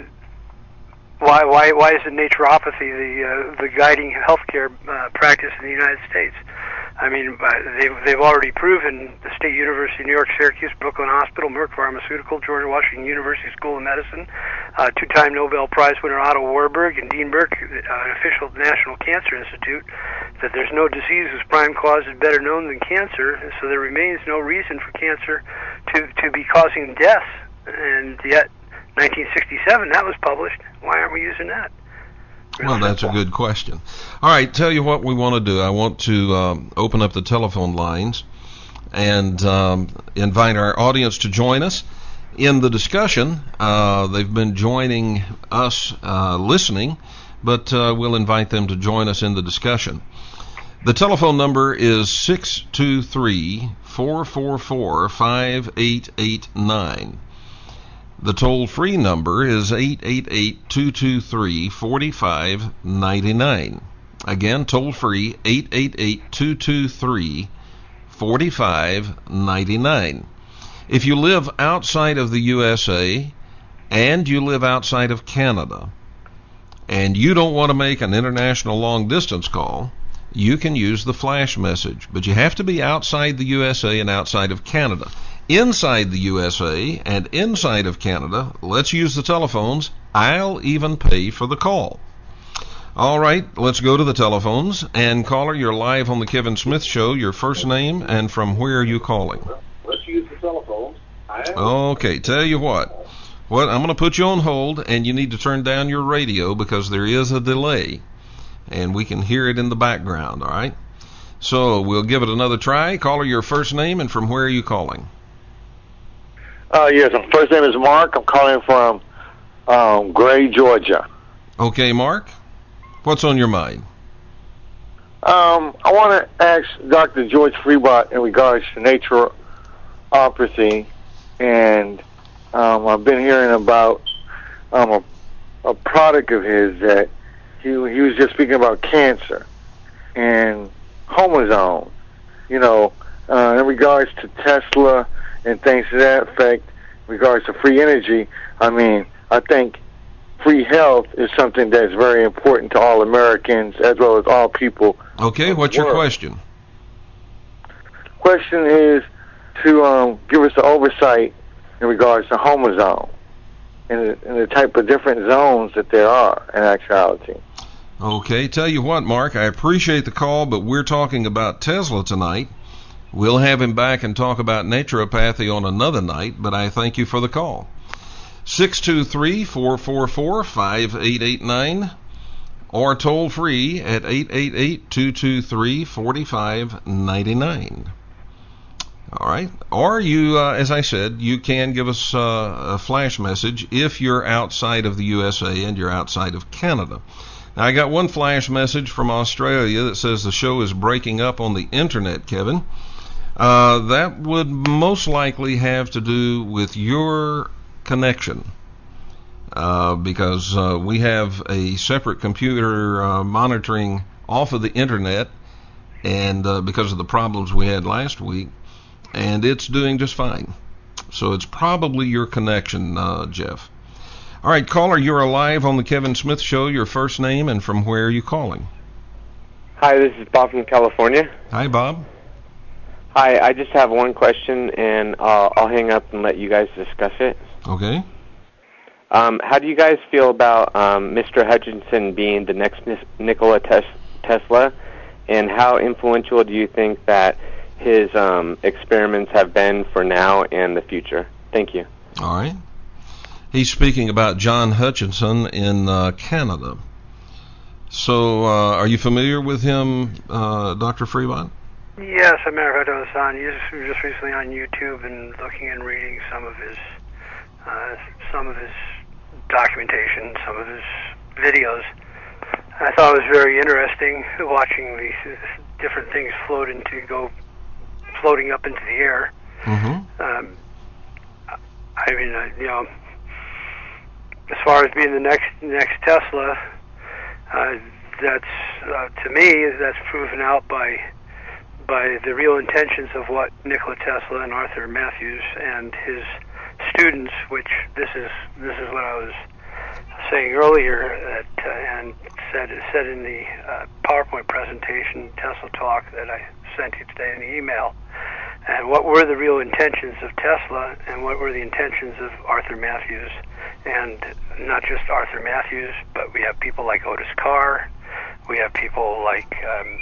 why why why is naturopathy the uh, the guiding healthcare uh, practice in the United States? I mean, they've they've already proven. The State University of New York, Syracuse, Brooklyn Hospital, Merck Pharmaceutical, George Washington University School of Medicine, uh, two-time Nobel Prize winner Otto Warburg, and Dean Burke, uh, an official of the National Cancer Institute, that there's no disease whose prime cause is better known than cancer, so there remains no reason for cancer to, to be causing death. And yet, nineteen sixty-seven, that was published. Why aren't we using that? Well, that's a good question. All right, tell you what we want to do. I want to um, open up the telephone lines and um, invite our audience to join us in the discussion. Uh, they've been joining us uh, listening, but uh, we'll invite them to join us in the discussion. The telephone number is six two three, four four four, five eight eight nine. The toll-free number is eight eight eight, two two three, four five nine nine. Again, toll-free, eight eight eight, two two three, four five nine nine. If you live outside of the U S A and you live outside of Canada and you don't want to make an international long-distance call, you can use the flash message. But you have to be outside the U S A and outside of Canada. Inside the U S A and inside of Canada, let's use the telephones. I'll even pay for the call. All right, let's go to the telephones. And caller, you're live on the Kevin Smith Show. Your first name and from where are you calling? Let's use the telephones. Okay, tell you what. What I'm going to put you on hold, and you need to turn down your radio because there is a delay, and we can hear it in the background, all right? So we'll give it another try. Caller, your first name and from where are you calling? Uh, yes, my first name is Mark. I'm calling from um, Gray, Georgia. Okay, Mark. What's on your mind? Um, I want to ask Doctor George Freibot in regards to naturopathy, and um, I've been hearing about um, a, a product of his that he, he was just speaking about cancer and homozone, you know, uh, in regards to Tesla and things to that effect, in regards to free energy. I mean, I think free health is something that's very important to all Americans as well as all people. Okay, what's your question? Question is to um, give us the oversight in regards to homozone and the, and the type of different zones that there are in actuality. Okay, tell you what, Mark, I appreciate the call, but we're talking about Tesla tonight. We'll have him back and talk about naturopathy on another night, but I thank you for the call. six two three, four four four, five eight eight nine or toll free at eight eight eight, two two three, four five nine nine. All right. Or you, uh, as I said, you can give us uh, a flash message if you're outside of the U S A and you're outside of Canada. Now, I got one flash message from Australia that says the show is breaking up on the internet, Kevin. Uh, that would most likely have to do with your connection. uh, because uh, we have a separate computer uh, monitoring off of the internet, and uh, because of the problems we had last week, and it's doing just fine. So it's probably your connection, uh, Jeff. All right, caller, you're alive on the Kevin Smith Show. Your first name and from where are you calling? Hi, this is Bob from California. Hi, Bob. Hi, I just have one question, and uh, I'll hang up and let you guys discuss it. Okay. Um, how do you guys feel about um, Mister Hutchinson being the next Nikola tes- Tesla, and how influential do you think that his um, experiments have been for now and the future? Thank you. All right. He's speaking about John Hutchinson in uh, Canada. So, uh, are you familiar with him, uh, Doctor Freebot? Yes, as a matter of fact, I was on just, just recently on YouTube and looking and reading some of his uh, some of his documentation, some of his videos. I thought it was very interesting watching these different things float into go floating up into the air. Mm-hmm. Um, I mean, uh, you know, as far as being the next next Tesla, uh, that's uh, to me that's proven out by. by the real intentions of what Nikola Tesla and Arthur Matthews and his students, which this is this is what I was saying earlier, that, uh, and said said in the uh, PowerPoint presentation, Tesla Talk, that I sent you today in the email. And what were the real intentions of Tesla, and what were the intentions of Arthur Matthews? And not just Arthur Matthews, but we have people like Otis Carr, we have people like... Um,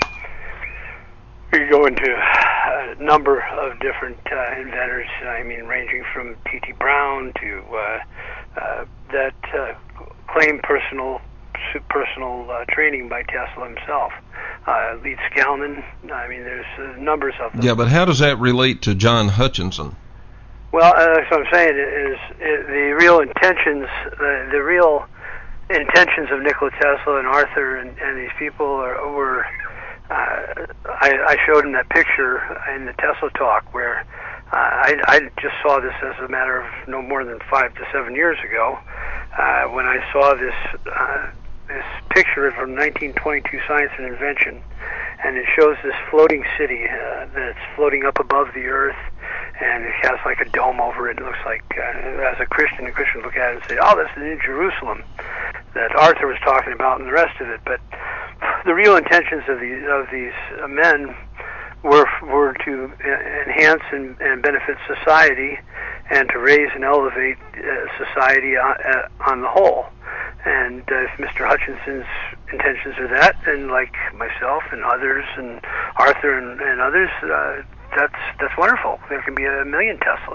We go into a number of different uh, inventors, I mean, ranging from T T Brown to uh, uh, that uh, claim personal personal uh, training by Tesla himself. Uh, Lee Scalman, I mean, there's uh, numbers of them. Yeah, but how does that relate to John Hutchinson? Well, uh, that's what I'm saying, is, is the real intentions, uh, the real intentions of Nikola Tesla and Arthur and, and these people are, were... Uh, I, I showed him that picture in the Tesla Talk where uh, I, I just saw this as a matter of no more than five to seven years ago uh, when I saw this uh, this picture from nineteen twenty-two Science and Invention, and it shows this floating city uh, that's floating up above the earth, and it has like a dome over it. It looks like, uh, as a Christian, a Christian would look at it and say, oh, that's the New Jerusalem that Arthur was talking about and the rest of it. But the real intentions of these of these men were were to enhance and, and benefit society, and to raise and elevate uh, society on, uh, on the whole. And uh, if Mister Hutchinson's intentions are that, and like myself and others and Arthur and, and others, uh, that's that's wonderful. There can be a million Teslas.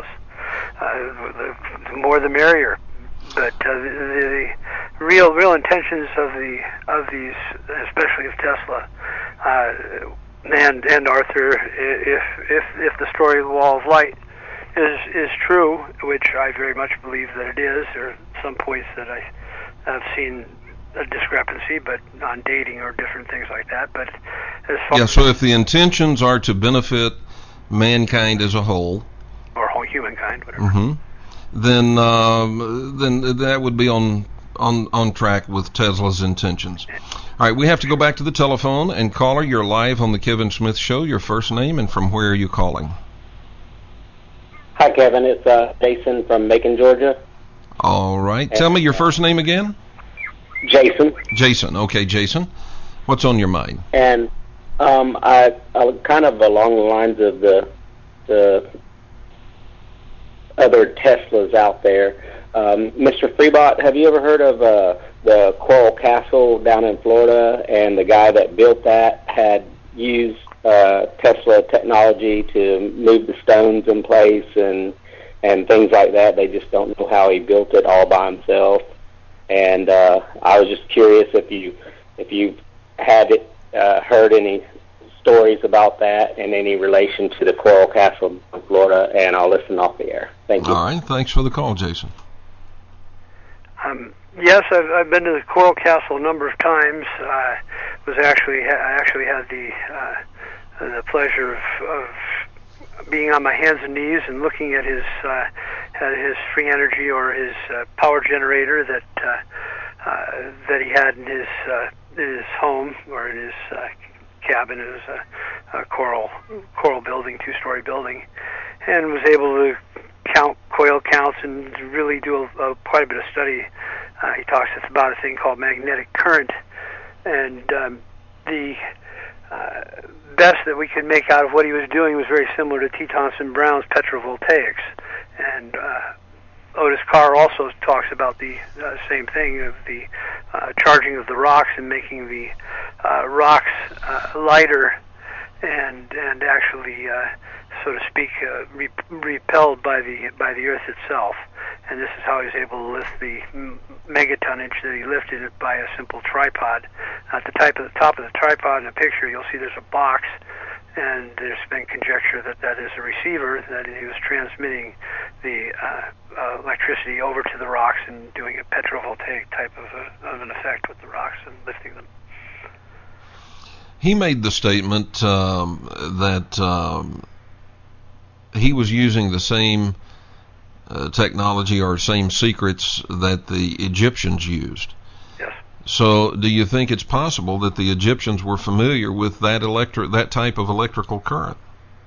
Uh, the, the more the merrier. But uh, the, the real real intentions of the of these, especially of Tesla uh, and and Arthur, if if if the story of the Wall of Light is is true, which I very much believe that it is, there are some points that I have seen a discrepancy, but on dating or different things like that. But as far yeah, so if the intentions are to benefit mankind as a whole, or whole humankind, whatever. Mm-hmm. then um, then that would be on on on track with Tesla's intentions. All right, we have to go back to the telephone. And caller, you're live on the Kevin Smith Show. Your first name and from where are you calling? Hi, Kevin. It's uh, Jason from Macon, Georgia. All right. Tell me your first name again. Jason. Jason. Okay, Jason. What's on your mind? And um, I, I kind of along the lines of the the other Teslas out there. Um, Mister Freebot, have you ever heard of uh, the Coral Castle down in Florida? And the guy that built that had used uh, Tesla technology to move the stones in place and and things like that. They just don't know how he built it all by himself. And uh, I was just curious if you if you had it, uh, heard any stories about that and any relation to the Coral Castle in Florida, and I'll listen off the air. Thank you. All right. Thanks for the call, Jason. Um, yes, I've, I've been to the Coral Castle a number of times. I was actually I actually had the uh, the pleasure of, of being on my hands and knees and looking at his uh, had his free energy or his uh, power generator that uh, uh, that he had in his uh, in his home or in his uh, cabin. It was a, a coral coral building, two-story building, and was able to count coil counts and really do a, a, quite a bit of study. Uh, he talks about a thing called magnetic current, and um, the uh, best that we could make out of what he was doing was very similar to T. Thompson Brown's petrovoltaics. And uh, Otis Carr also talks about the uh, same thing of the uh, charging of the rocks and making the uh, rocks uh, lighter and and actually, uh, so to speak, uh, re- repelled by the by the Earth itself. And this is how he was able to lift the m- megatonnage that he lifted it by a simple tripod. At the type of the top of the tripod in the picture, you'll see there's a box, and there's been conjecture that that is a receiver, that he was transmitting the uh, uh, electricity over to the rocks and doing a petrovoltaic type of, a, of an effect with the rocks and lifting them. He made the statement um, that um, he was using the same uh, technology or same secrets that the Egyptians used. Yes. So, do you think it's possible that the Egyptians were familiar with that electri- that type of electrical current?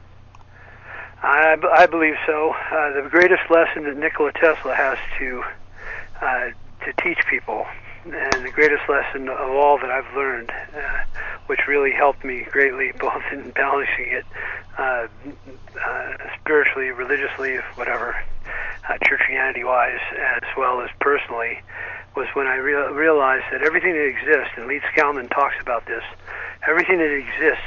I, b- I believe so. Uh, the greatest lesson that Nikola Tesla has to uh, to teach people, and the greatest lesson of all that I've learned, uh, which really helped me greatly, both in balancing it uh, uh, spiritually, religiously, whatever, uh, Christianity-wise, as well as personally, was when I re- realized that everything that exists, and Leeds Kalman talks about this, everything that exists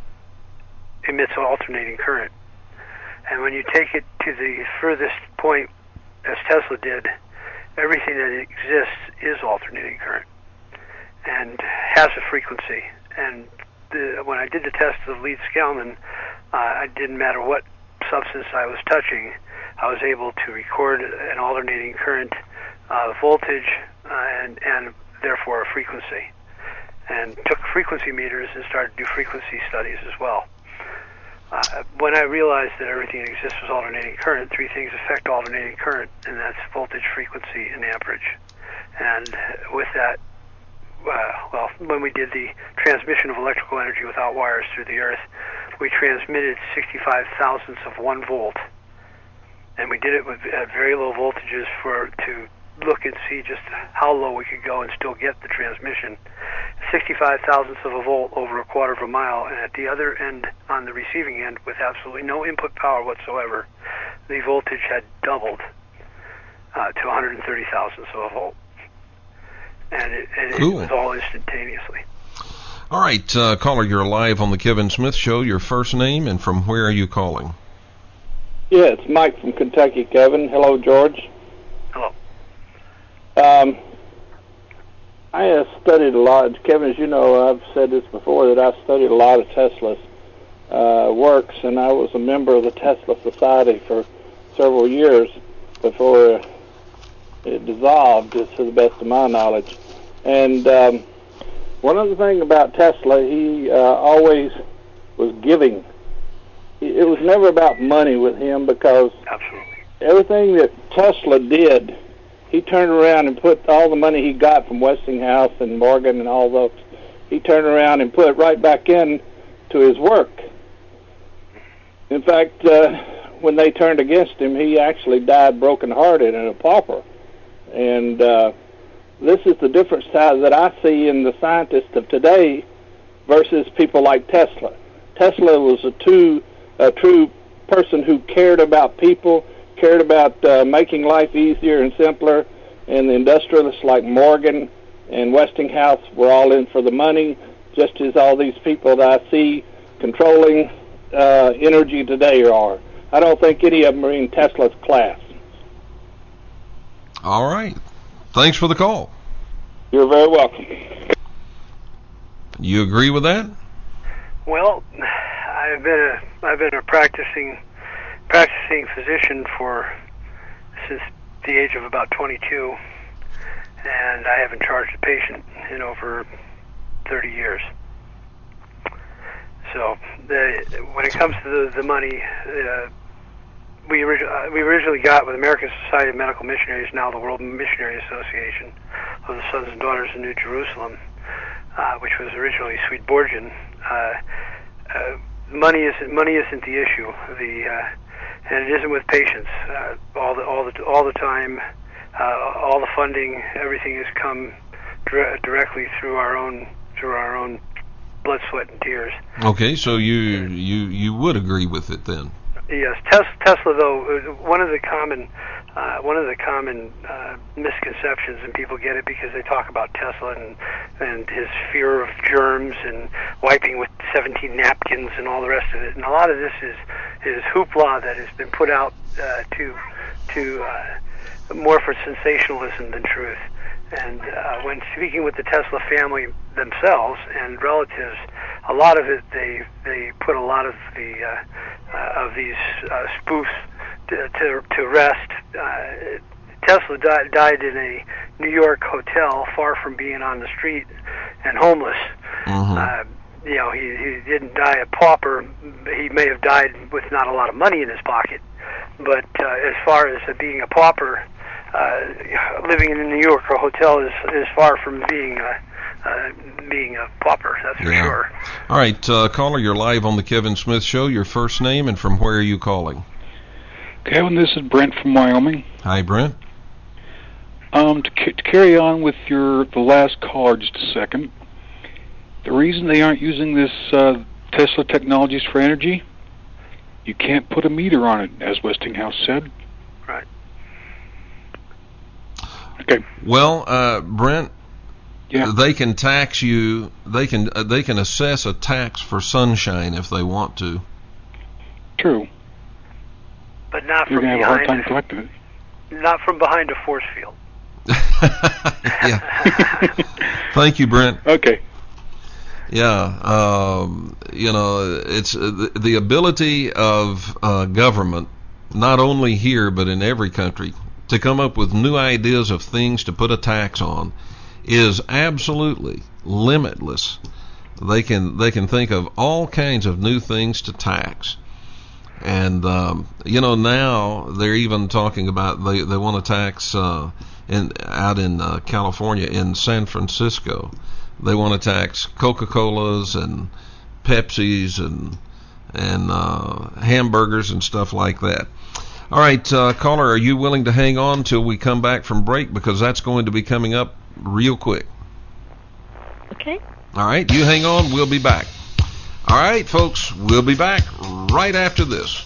emits an alternating current. And when you take it to the furthest point, as Tesla did, everything that exists is alternating current and has a frequency. And the, when I did the test of Leeds Kalman, uh, it didn't matter what substance I was touching, I was able to record an alternating current uh, voltage uh, and, and therefore a frequency. And took frequency meters and started to do frequency studies as well. Uh, when I realized that everything that exists was alternating current, three things affect alternating current, and that's voltage, frequency, and amperage. And with that, uh, well, when we did the transmission of electrical energy without wires through the earth, we transmitted sixty-five thousandths of one volt. And we did it with at very low voltages for to look and see just how low we could go and still get the transmission. sixty-five thousandths of a volt over a quarter of a mile, and at the other end, on the receiving end, with absolutely no input power whatsoever, the voltage had doubled uh, to one hundred thirty thousandths of a volt. And, it, and cool. It was all instantaneously. All right, uh, caller, you're live on the Kevin Smith Show. Your first name and from where are you calling? Yeah, it's Mike from Kentucky, Kevin. Hello, George. Hello. Um, I have studied a lot. Kevin, as you know, I've said this before, that I've studied a lot of Tesla's uh, works, and I was a member of the Tesla Society for several years before it dissolved, to the best of my knowledge. And um, one other thing about Tesla, he uh, always was giving. It was never about money with him, because Absolutely. everything that Tesla did, he turned around and put all the money he got from Westinghouse and Morgan and all those, he turned around and put it right back in to his work. In fact, uh, when they turned against him, he actually died broken-hearted and a pauper. And uh, this is the difference that I see in the scientists of today versus people like Tesla. Tesla was a, two, a true person who cared about people, cared about uh, making life easier and simpler, and the industrialists like Morgan and Westinghouse were all in for the money, just as all these people that I see controlling uh, energy today are. I don't think any of them are in Tesla's class. All right. Thanks for the call. You're very welcome. You agree with that? Well, I've been a I've been a practicing practicing physician for since the age of about twenty-two, and I haven't charged a patient in over thirty years. So the, when it comes to the, the money, uh, we, orig- uh, we originally got with American Society of Medical Missionaries, now the World Missionary Association of the Sons and Daughters of New Jerusalem, uh, which was originally Swedenborgian. Uh, uh, money isn't money isn't the issue. The uh, and it isn't with patients. Uh, all the all the all the time, uh, all the funding, everything has come dire- directly through our own through our own blood, sweat, and tears. Okay, so you you you would agree with it then? Yes, Tes- Tesla though, one of the common uh, one of the common uh, misconceptions, and people get it because they talk about Tesla and and his fear of germs and wiping with seventeen napkins and all the rest of it. And a lot of this is is hoopla that has been put out uh, to to uh, more for sensationalism than truth. And uh, when speaking with the Tesla family themselves and relatives, a lot of it they they put a lot of the uh, uh, of these uh, spoofs to, to to rest. Uh, Tesla died, died in a New York hotel, far from being on the street and homeless. Mm-hmm. Uh, you know, he he didn't die a pauper. He may have died with not a lot of money in his pocket, but uh, as far as uh, being a pauper. Uh, living in a New York hotel is is far from being uh, uh, being a pauper. That's for yeah. sure. All right, uh, caller, you're live on the Kevin Smith Show. Your first name and from where are you calling? Kevin, this is Brent from Wyoming. Hi, Brent. Um, to, c- to carry on with your the last caller just a second. The reason they aren't using this uh, Tesla Technologies for energy, you can't put a meter on it, as Westinghouse said. Right. Okay. Well, uh, Brent, yeah. they can tax you. They can uh, they can assess a tax for sunshine if they want to. True. But not You're from gonna have a hard behind. time collecting it. Not from behind a force field. Yeah. Thank you, Brent. Okay. Yeah, um, you know, it's uh, the, the ability of uh, government, not only here but in every country, to come up with new ideas of things to put a tax on is absolutely limitless. They can they can think of all kinds of new things to tax. And um, you know, now they're even talking about they, they want to tax uh, in out in uh, California, in San Francisco. They want to tax Coca-Colas and Pepsis and and uh, hamburgers and stuff like that. All right, uh, caller, are you willing to hang on till we come back from break? Because that's going to be coming up real quick. Okay. All right, you hang on. We'll be back. All right, folks, we'll be back right after this.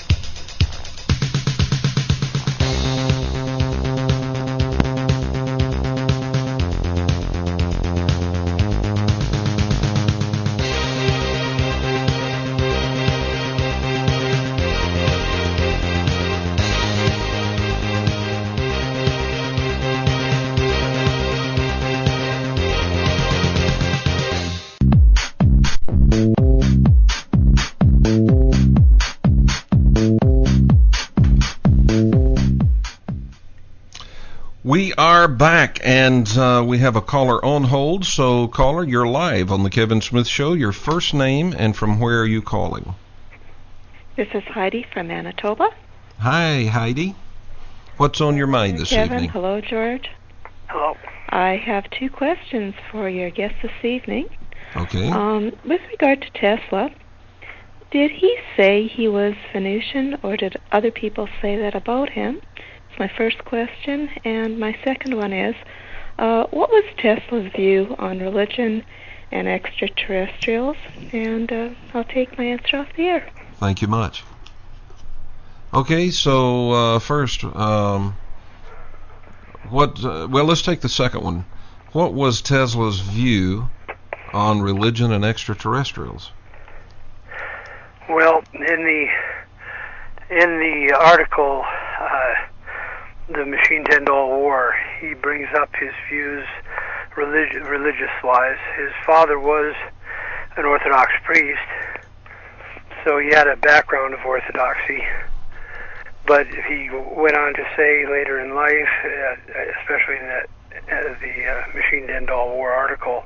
We are back, and uh, we have a caller on hold. So, caller, you're live on the Kevin Smith Show. Your first name and from where are you calling? This is Heidi from Manitoba. Hi, Heidi. What's on your mind this Kevin, evening? hello, George. Hello. I have two questions for your guest this evening. Okay. Um, with regard to Tesla, did he say he was Venusian, or did other people say that about him? That's my first question. And my second one is, uh, what was Tesla's view on religion and extraterrestrials? And uh, I'll take my answer off the air. Thank you much. Okay, so uh, first, um, what? Uh, well, let's take the second one. What was Tesla's view on religion and extraterrestrials? Well, in the in the article, uh, The Machine to End All War, he brings up his views religi- religious-wise. His father was an Orthodox priest, so he had a background of orthodoxy. But he went on to say later in life, uh, especially in that uh, the uh, Machine to End All War article,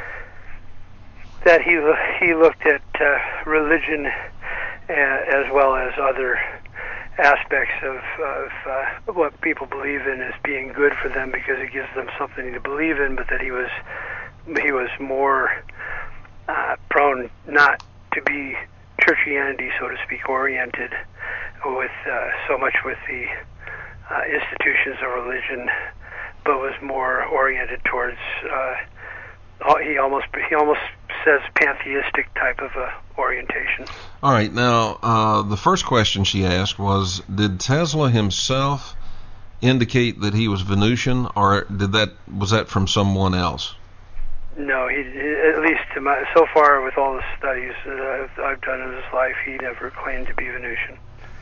that he he looked at uh, religion uh, as well as other aspects of, of uh, what people believe in as being good for them because it gives them something to believe in, but that he was he was more uh, prone not to be churchianity, so to speak, oriented with uh, so much with the uh, institutions of religion, but was more oriented towards uh, he almost he almost says pantheistic type of a orientation. All right. Now, uh, the first question she asked was, did Tesla himself indicate that he was Venusian, or did that was that from someone else? No, he, at least to my, so far with all the studies that I've, I've done in his life, he never claimed to be Venusian.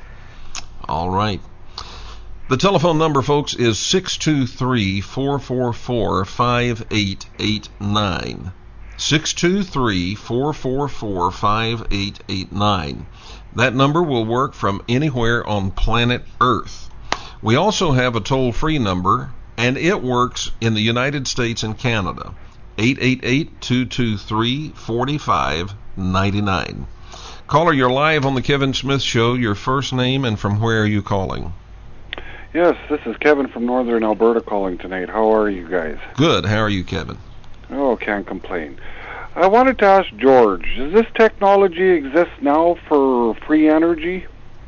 All right. The telephone number, folks, is six two three, four four four, five eight eight nine. six two three, four four four, five eight eight nine. That number will work from anywhere on planet Earth. We also have a toll-free number, and it works in the United States and Canada. eight eight eight, two two three, four five nine nine. Caller, you're live on the Kevin Smith Show. Your first name and from where are you calling? Yes, this is Kevin from Northern Alberta calling tonight. How are you guys? Good. How are you, Kevin? Oh, can't complain. I wanted to ask George, does this technology exist now for free energy?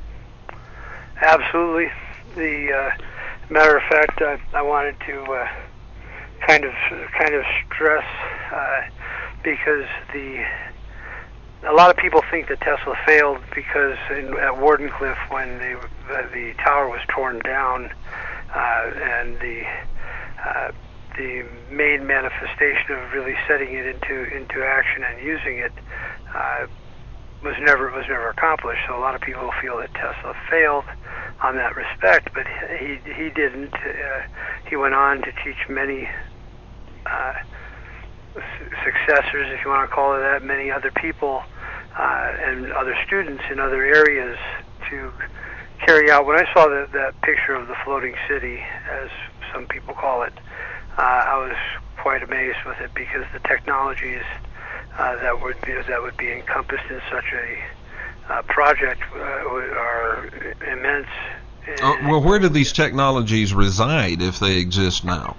Absolutely. The uh, matter of fact, I, I wanted to uh, kind of kind of stress uh, because the a lot of people think that Tesla failed because in, at Wardenclyffe, when the uh, the tower was torn down uh, and the uh, the main manifestation of really setting it into into action and using it uh, was never was never accomplished. So a lot of people feel that Tesla failed on that respect, but he he didn't. Uh, he went on to teach many uh, successors, if you want to call it that, many other people uh, and other students in other areas to carry out. When I saw that that picture of the floating city, as some people call it, uh, I was quite amazed with it because the technologies uh, that would be that would be encompassed in such a uh, project uh, are immense. Uh, well, where do these technologies reside if they exist now?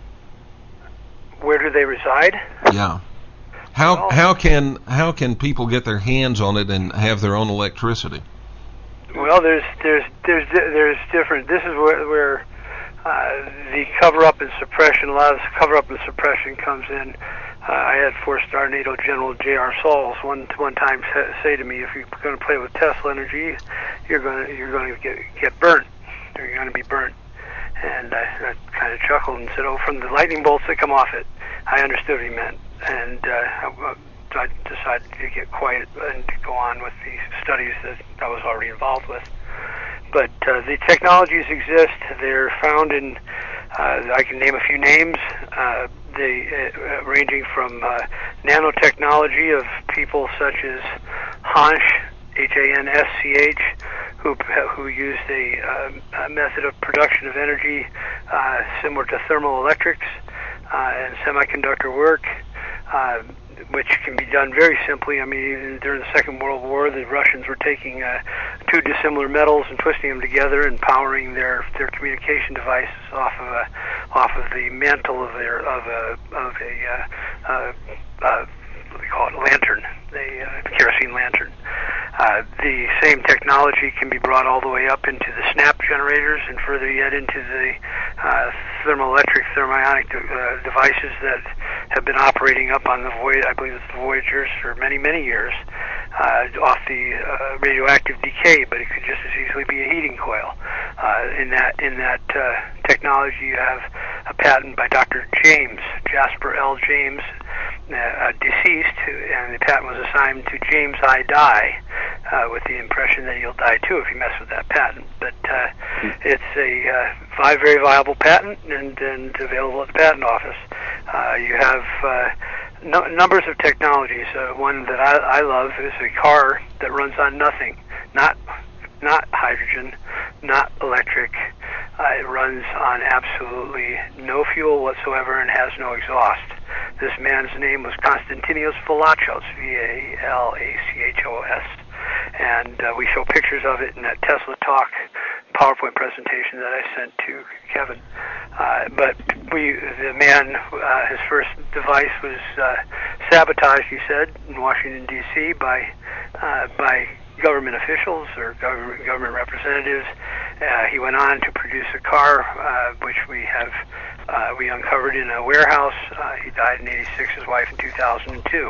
Where do they reside? Yeah. How well, how can how can people get their hands on it and have their own electricity? Well, there's there's there's there's different. This is where where uh, the cover up and suppression. A lot of cover up and suppression comes in. Uh, I had four-star NATO General J R Sauls one one time say to me, "If you're going to play with Tesla energy, you're going to you're going to get get burnt. Or you're going to be burnt." And I, I kind of chuckled and said, "Oh, from the lightning bolts that come off it." I understood what he meant, and uh, I, I decided to get quiet and to go on with the studies that I was already involved with. But uh, the technologies exist. They're found in, uh, I can name a few names, uh, they, uh, ranging from uh, nanotechnology of people such as Hansch, H A N S C H, who who used a, uh, a method of production of energy uh, similar to thermal electrics uh, and semiconductor work, uh, which can be done very simply. I mean, even during the Second World War, the Russians were taking uh, two dissimilar metals and twisting them together and powering their their communication devices off of a off of the mantle of their of a of a uh, uh, uh, what do they call it, lantern, a uh, kerosene lantern. Uh, the same technology can be brought all the way up into the snap generators and further yet into the uh, thermoelectric, thermionic de- uh, devices that have been operating up on the Voyager, I believe it's the Voyagers, for many, many years, uh, off the uh, radioactive decay, but it could just as easily be a heating coil. Uh, in that, in that uh, technology, you have a patent by Doctor James, Jasper L. James, uh, deceased, and the patent was assigned to James I. Dye, uh, with the impression that you'll die too if you mess with that patent. But uh, it's a uh, very viable patent and, and available at the patent office. Uh, you have uh, no, numbers of technologies. Uh, one that I, I love is a car that runs on nothing, not not hydrogen, not electric. Uh, it runs on absolutely no fuel whatsoever and has no exhaust. This man's name was Konstantinos Valachos, V A L A C H O S, and uh, we show pictures of it in that Tesla Talk PowerPoint presentation that I sent to Kevin. Uh, but we, the man, uh, his first device was uh, sabotaged, he said, in Washington, D C by uh, by government officials or government, government representatives. Uh, he went on to produce a car, uh, which we have uh, we uncovered in a warehouse. Uh, he died in eighty-six, his wife in two thousand two.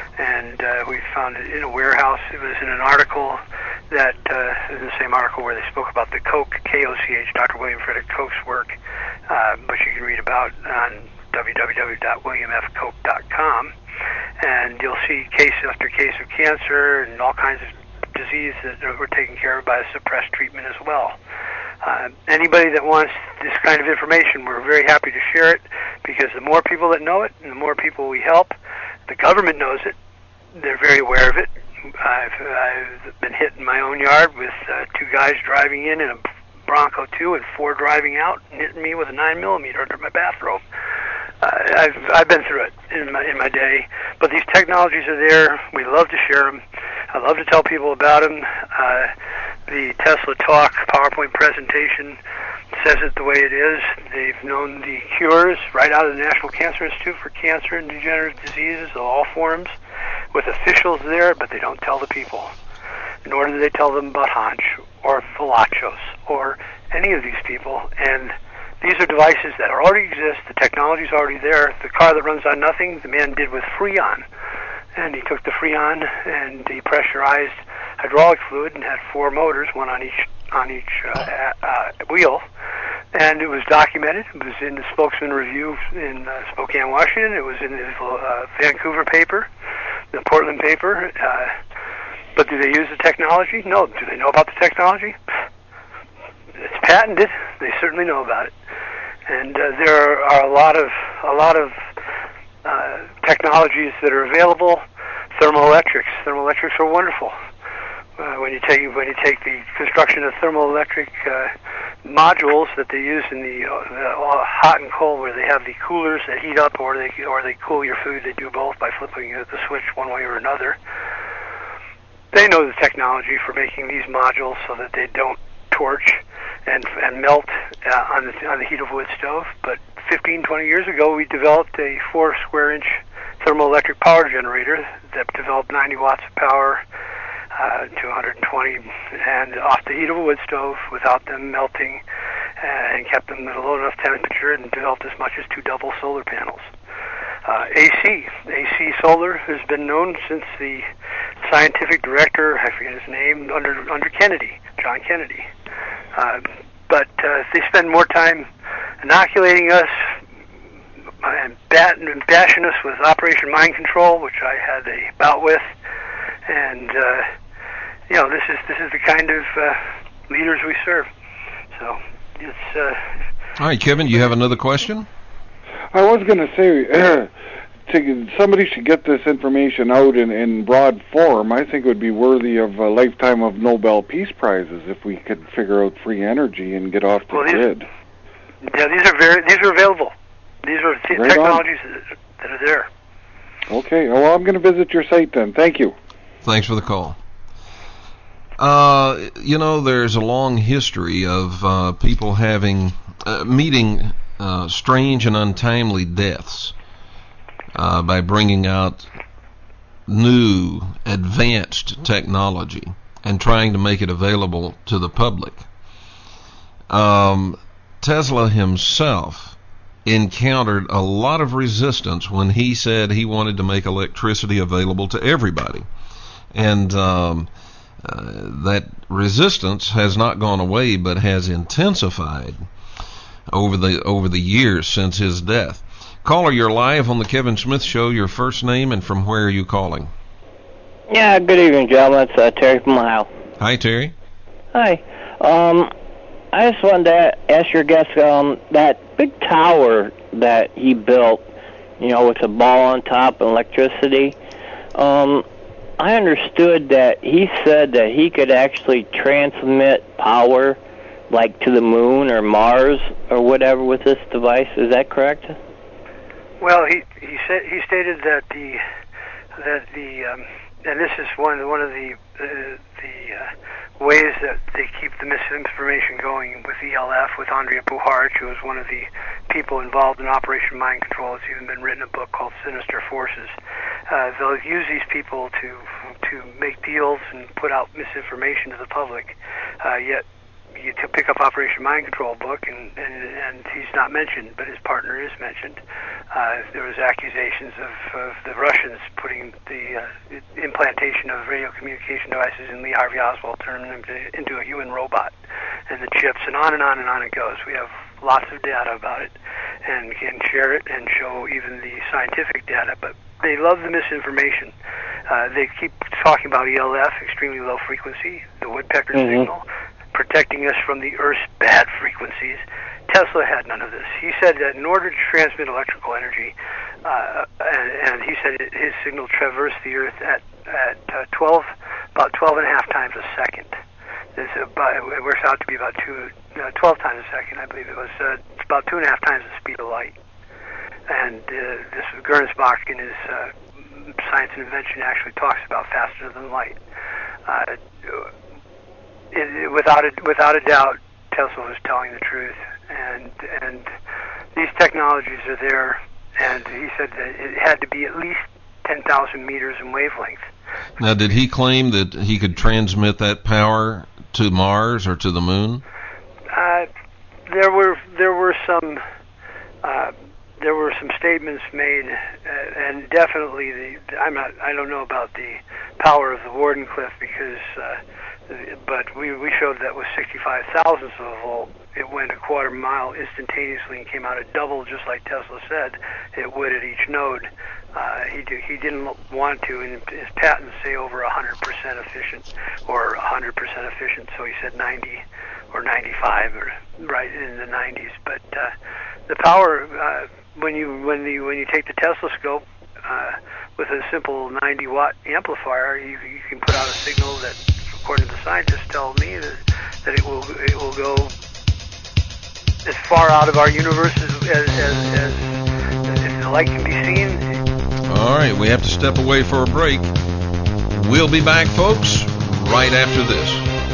And uh, we found it in a warehouse. It was in an article that, uh, in the same article where they spoke about the Koch, K O C H, Doctor William Frederick Koch's work, uh, which you can read about on w w w dot william f koch dot com. And you'll see case after case of cancer and all kinds of disease that were taken care of by a suppressed treatment as well. Uh, anybody that wants this kind of information, we're very happy to share it, because the more people that know it and the more people we help, the government knows it. They're very aware of it. I've, I've been hit in my own yard with uh, two guys driving in in a Bronco two and four driving out and hitting me with a nine millimeter under my bathrobe. Uh, I've I've been through it in my in my day, but these technologies are there. We love to share them. I love to tell people about them. Uh, the Tesla Talk PowerPoint presentation says it the way it is. They've known the cures right out of the National Cancer Institute for cancer and degenerative diseases of all forms, with officials there, but they don't tell the people. Nor do they tell them about Hanch or Falachos or any of these people. And these are devices that already exist. The technology's already there. The car that runs on nothing, the man did with Freon. And he took the Freon and he pressurized hydraulic fluid and had four motors, one on each on each uh, uh, wheel. And it was documented. It was in the Spokesman Review in uh, Spokane, Washington. It was in the uh, Vancouver paper, the Portland paper. Uh, but do they use the technology? No. Do they know about the technology? It's patented. They certainly know about it. And uh, there are a lot of a lot of uh, technologies that are available. Thermoelectrics. Thermoelectrics are wonderful. Uh, when you take when you take the construction of thermoelectric uh, modules that they use in the, uh, the uh, hot and cold, where they have the coolers that heat up, or they or they cool your food. They do both by flipping the switch one way or another. They know the technology for making these modules so that they don't torch and and melt uh, on the on the heat of wood stove. But fifteen, twenty years ago, we developed a four square inch thermoelectric power generator that developed ninety watts of power uh, to one hundred twenty, and off the heat of a wood stove without them melting, uh, and kept them at a low enough temperature, and developed as much as two double solar panels. Uh, A C, A C solar has been known since the scientific director, I forget his name, under under Kennedy, John Kennedy. Uh, but uh, they spend more time inoculating us and, bat- and bashing us with Operation Mind Control, which I had a bout with. And uh, you know, this is this is the kind of uh, leaders we serve. So it's. Uh, All right, Kevin, you have another question? I was going to say, uh, to, somebody should get this information out in, in broad form. I think it would be worthy of a lifetime of Nobel Peace Prizes if we could figure out free energy and get off the well, these, grid. Yeah, these are very these are available. These are th- right technologies that, that are there. Okay, well, I'm going to visit your site then. Thank you. Thanks for the call. Uh, you know, there's a long history of uh, people having uh, meeting uh, strange and untimely deaths uh, by bringing out new, advanced technology and trying to make it available to the public. Um, Tesla himself encountered a lot of resistance when he said he wanted to make electricity available to everybody. And um, uh, that resistance has not gone away, but has intensified over the over the years since his death. Caller, you're live on the Kevin Smith Show. Your first name and from where are you calling? Yeah, good evening, gentlemen. It's uh, Terry from Ohio. Hi, Terry. Hi. Um, I just wanted to ask your guest, um, that big tower that he built, you know, with a ball on top and electricity, um, I understood that he said that he could actually transmit power, like to the moon or Mars or whatever with this device. Is that correct? Well, he he said he stated that the that the um, and this is one one of the uh, the uh, ways that they keep the misinformation going with E L F, with Andrea Puharich, who is one of the people involved in Operation Mind Control. It's even been written a book called Sinister Forces. Uh, they'll use these people to to make deals and put out misinformation to the public. Uh, yet you to pick up Operation Mind Control book, and, and and he's not mentioned, but his partner is mentioned. Uh, there was accusations of, of the Russians putting the uh, implantation of radio communication devices in Lee Harvey Oswald, turning him to, into a human robot, and the chips, and on and on and on it goes. We have lots of data about it, and can share it and show even the scientific data, but they love the misinformation. Uh, they keep talking about E L F, extremely low frequency, the woodpecker mm-hmm. signal, protecting us from the Earth's bad frequencies. Tesla had none of this. He said that in order to transmit electrical energy, uh, and, and he said it, his signal traversed the Earth at at uh, twelve, about twelve and a half times a second. This about, it works out to be about two, uh, twelve times a second, I believe it was. Uh, it's about two and a half times the speed of light. And uh, this Gernsback in his uh, Science and Invention actually talks about faster than light. Uh, it, it, without a, without a doubt, Tesla was telling the truth, and and these technologies are there. And he said that it had to be at least ten thousand meters in wavelength. Now, did he claim that he could transmit that power to Mars or to the moon? Uh, there were there were some uh, there were some statements made, uh, and definitely the I'm not I don't know about the power of the Wardenclyffe because, uh, but we we showed that with sixty-five thousandths of a volt, it went a quarter mile instantaneously and came out at double, just like Tesla said it would at each node. Uh, he do, he didn't want to, and his patents say over one hundred percent efficient or one hundred percent efficient, so he said ninety or ninety-five or right in the nineties. But uh, the power uh, when you when you when you take the Tesla scope uh, with a simple ninety watt amplifier, you, you can put out a signal that, according to the scientists, tell me that, that it will it will go as far out of our universe as as, as, as, as the light can be seen. All right, we have to step away for a break. We'll be back, folks, right after this.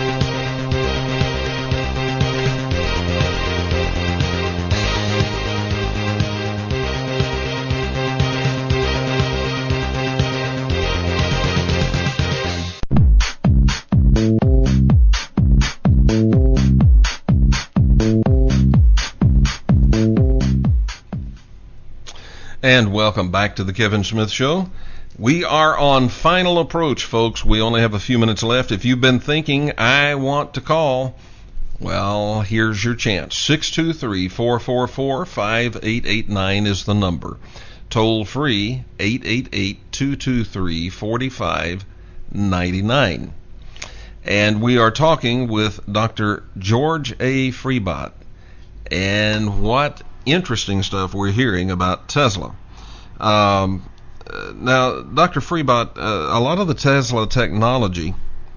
And welcome back to the Kevin Smith Show. We are on final approach, folks. We only have a few minutes left. If you've been thinking, I want to call, well, here's your chance. six two three, four four four, five eight eight nine is the number. Toll free, eight eight eight, two two three, four five nine nine. And we are talking with Doctor George A. Freibot. And what interesting stuff we're hearing about Tesla. Um, now, Doctor Freibot, uh, a lot of the Tesla technology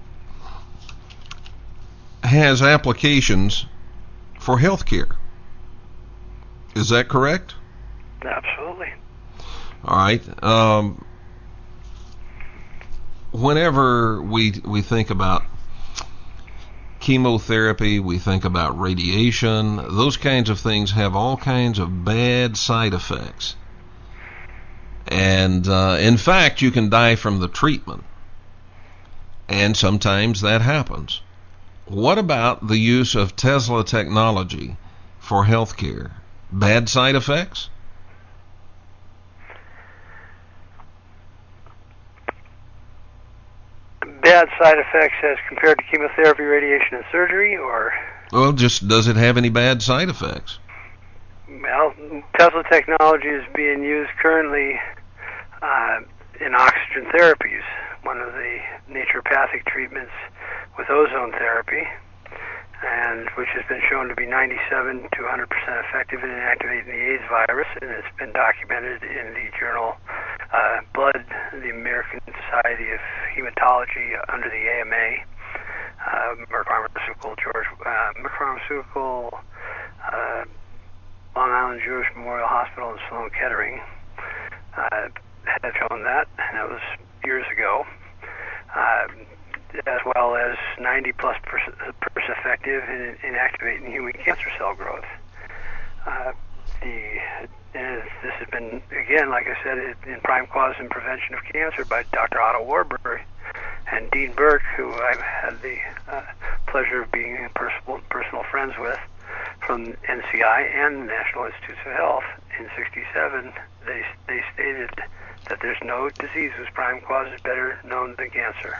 has applications for healthcare. Is that correct? Absolutely. All right. Um, whenever we we think about chemotherapy, we think about radiation, those kinds of things have all kinds of bad side effects. And uh, in fact, you can die from the treatment. And sometimes that happens. What about the use of Tesla technology for healthcare? Bad side effects? Bad side effects as compared to chemotherapy, radiation, and surgery, or? Well, just does it have any bad side effects? Well, Tesla technology is being used currently uh, in oxygen therapies, one of the naturopathic treatments with ozone therapy, and which has been shown to be ninety-seven to one hundred percent effective in inactivating the AIDS virus, and it's been documented in the journal uh, Blood, the American Society of Hematology under the A M A, uh, Merck Pharmaceutical, George uh, Merck Pharmaceutical, uh, Long Island Jewish Memorial Hospital, and Sloan Kettering uh, had shown that, and that was years ago. uh, as well as ninety plus percent effective in, in activating human cancer cell growth. Uh, the and this has been, again, like I said, in Prime Cause and Prevention of Cancer by Doctor Otto Warburg and Dean Burke, who I've had the uh, pleasure of being personal, personal friends with from N C I and the National Institutes of Health. In sixty-seven, they, they stated that there's no disease whose prime cause is better known than cancer.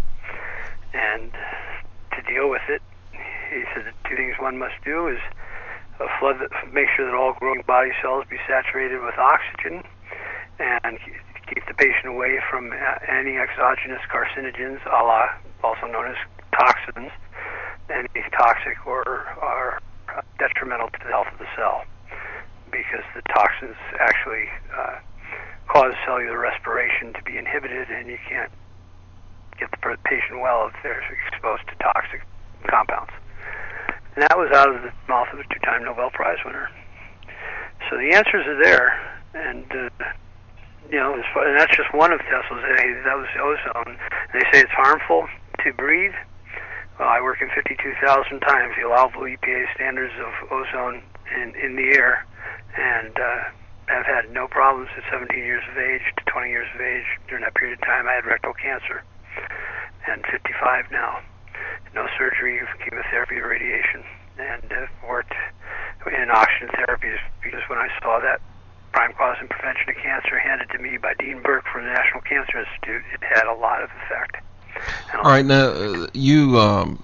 And to deal with it, he said the two things one must do is uh, flood, the, make sure that all growing body cells be saturated with oxygen, and keep the patient away from any exogenous carcinogens, a la, also known as toxins, any toxic or are detrimental to the health of the cell, because the toxins actually uh, cause cellular respiration to be inhibited, and you can't get the patient well if they're exposed to toxic compounds. And that was out of the mouth of a two-time Nobel Prize winner. So the answers are there, and uh, you know, and that's just one of Tesla's. That was ozone. They say it's harmful to breathe. Well, I work in fifty-two thousand times the allowable E P A standards of ozone in, in the air, and uh, I've had no problems at seventeen years of age to twenty years of age. During that period of time, I had rectal cancer, and fifty-five now. No surgery, chemotherapy, or radiation, and uh, worked in oxygen therapies because when I saw that Prime Cause and Prevention of Cancer handed to me by Dean Burke from the National Cancer Institute, it had a lot of effect. All right, now, uh, you, um,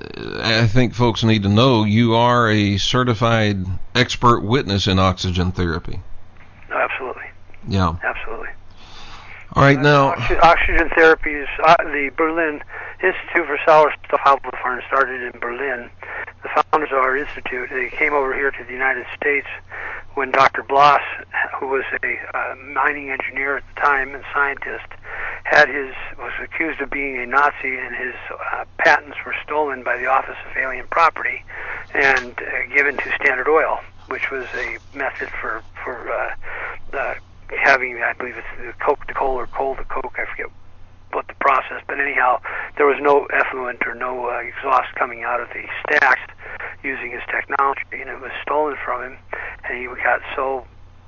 I think folks need to know, you are a certified expert witness in oxygen therapy. No, absolutely. Yeah. Absolutely. All right, uh, now... Oxy- oxygen therapy is, uh, the Berlin Institute for Sauerstoffheilverfahren started in Berlin. The founders of our institute, they came over here to the United States when Doctor Bloss, who was a uh, mining engineer at the time and scientist, had his was accused of being a Nazi, and his uh, patents were stolen by the Office of Alien Property and uh, given to Standard Oil, which was a method for for uh, uh, having, I believe it's the coke to coal or coal to coke, I forget what the process, but anyhow, there was no effluent or no uh, exhaust coming out of the stacks using his technology, and it was stolen from him, and he got so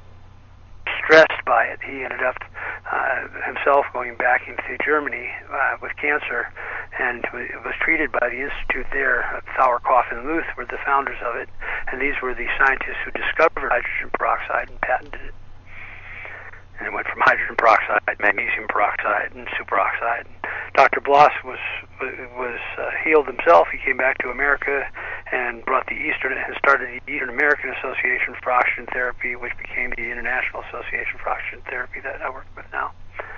stressed by it, he ended up uh, himself going back into Germany uh, with cancer, and was treated by the institute there. Sauerkopf and Luth were the founders of it, and these were the scientists who discovered hydrogen peroxide and patented it. And it went from hydrogen peroxide, magnesium peroxide, and superoxide. Doctor Bloss was was uh, healed himself. He came back to America and brought the Eastern and started the Eastern American Association for Oxygen Therapy, which became the International Association for Oxygen Therapy that I work with now.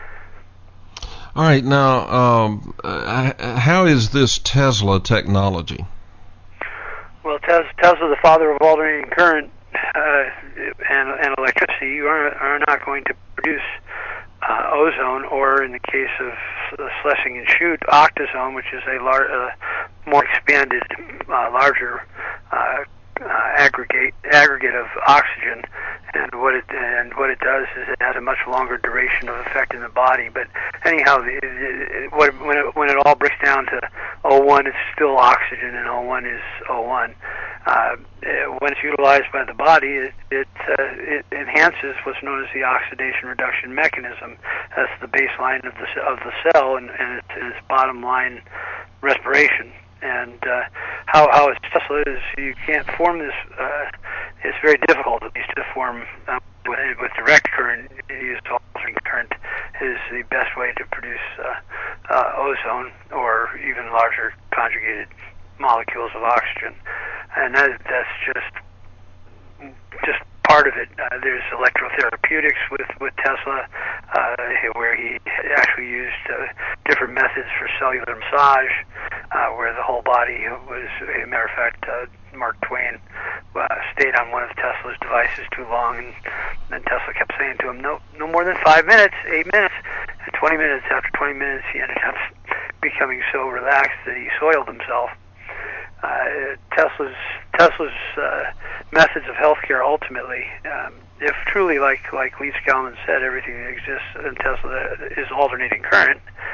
All right, now, um, uh, how is this Tesla technology? Well, Tes- Tesla, the father of alternating current uh, and, and electricity, you are, are not going to produce uh, ozone, or in the case of uh, Schlesinger and Schutt, octazone, which is a lar- uh, more expanded, uh, larger uh, uh, aggregate aggregate of oxygen. And what it and what it does is it has a much longer duration of effect in the body. But anyhow, it, it, what, when it when it all breaks down to O one, it's still oxygen, and O one is O one. Uh, when it's utilized by the body, it it, uh, it enhances what's known as the oxidation reduction mechanism. That's the baseline of the of the cell, and, and its, its bottom line respiration. And uh, how how it's Tesla is, you can't form this. Uh, it's very difficult, at least, to form uh, with, with direct current. Use alternating current is the best way to produce uh, uh, ozone or even larger conjugated molecules of oxygen. And that, that's just just part of it. Uh, there's electrotherapeutics with, with Tesla, uh, where he actually used uh, different methods for cellular massage, uh, where the whole body was, as a matter of fact, uh, Mark Twain uh, stayed on one of Tesla's devices too long, and then Tesla kept saying to him, no, no more than five minutes, eight minutes, and twenty minutes. After twenty minutes, he ended up becoming so relaxed that he soiled himself. Uh, Tesla's Tesla's uh, methods of healthcare ultimately, um, if truly, like like Lee Skellman said, everything that exists in Tesla is alternating current,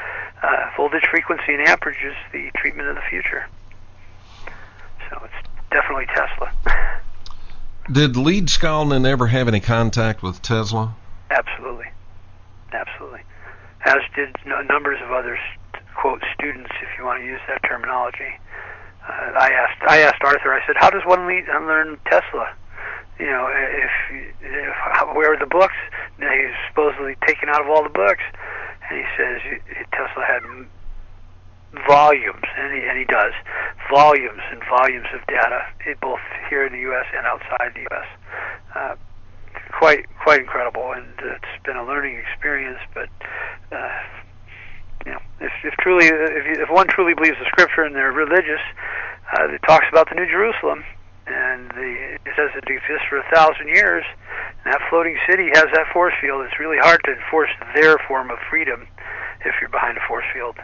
uh, voltage, frequency, and amperage is the treatment of the future. So it's definitely Tesla. Did Lead Skalnin ever have any contact with Tesla? Absolutely. Absolutely. As did no, numbers of other, quote, students, if you want to use that terminology. Uh, I asked I asked Arthur, I said, how does one lead, learn Tesla? You know, if, if where are the books? And he's supposedly taken out of all the books. And he says Tesla had volumes, and he, and he does, volumes and volumes of data, both here in the U S and outside the U S Uh, quite quite incredible, and it's been a learning experience. But uh, you know, if, if truly, if, you, if one truly believes the Scripture and they're religious, uh, it talks about the New Jerusalem, and the, it says it exists for a thousand years. And that floating city has that force field. It's really hard to enforce their form of freedom if you're behind a force field.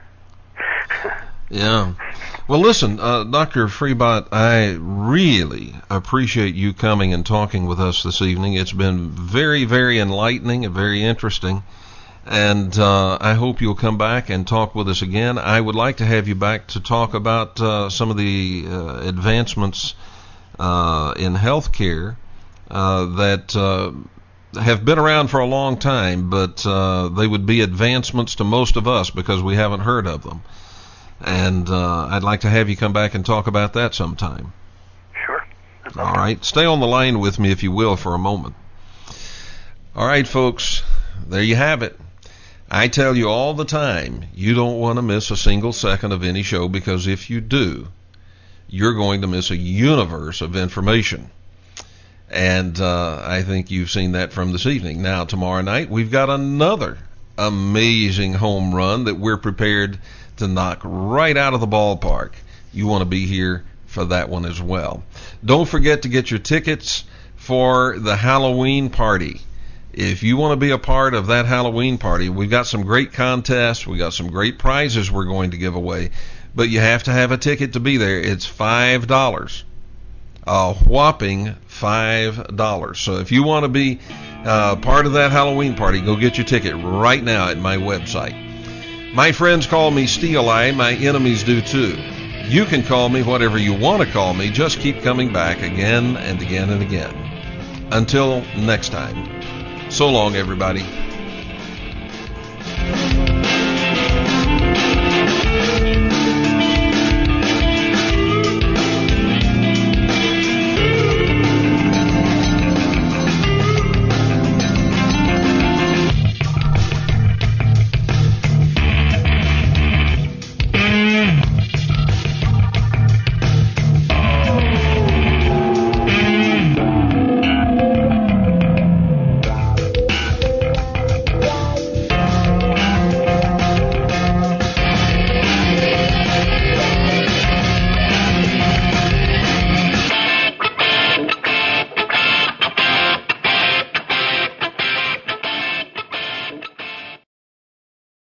Yeah. Well, listen, uh, Doctor Freibot, I really appreciate you coming and talking with us this evening. It's been very, very enlightening and very interesting. And uh, I hope you'll come back and talk with us again. I would like to have you back to talk about uh, some of the uh, advancements uh, in healthcare uh, that uh, have been around for a long time, but uh, they would be advancements to most of us because we haven't heard of them. And uh, I'd like to have you come back and talk about that sometime. Sure. All right. Stay on the line with me, if you will, for a moment. All right, folks. There you have it. I tell you all the time, you don't want to miss a single second of any show, because if you do, you're going to miss a universe of information. And uh, I think you've seen that from this evening. Now, tomorrow night, we've got another amazing home run that we're prepared to knock right out of the ballpark. You want to be here for that one as well. Don't forget to get your tickets for the Halloween party. If you want to be a part of that Halloween party, we've got some great contests. We've got some great prizes we're going to give away. But you have to have a ticket to be there. It's five dollars. A whopping five dollars. So if you want to be uh, part of that Halloween party, go get your ticket right now at my website. My friends call me Steel Eye. My enemies do too. You can call me whatever you want to call me. Just keep coming back again and again and again. Until next time. So long, everybody.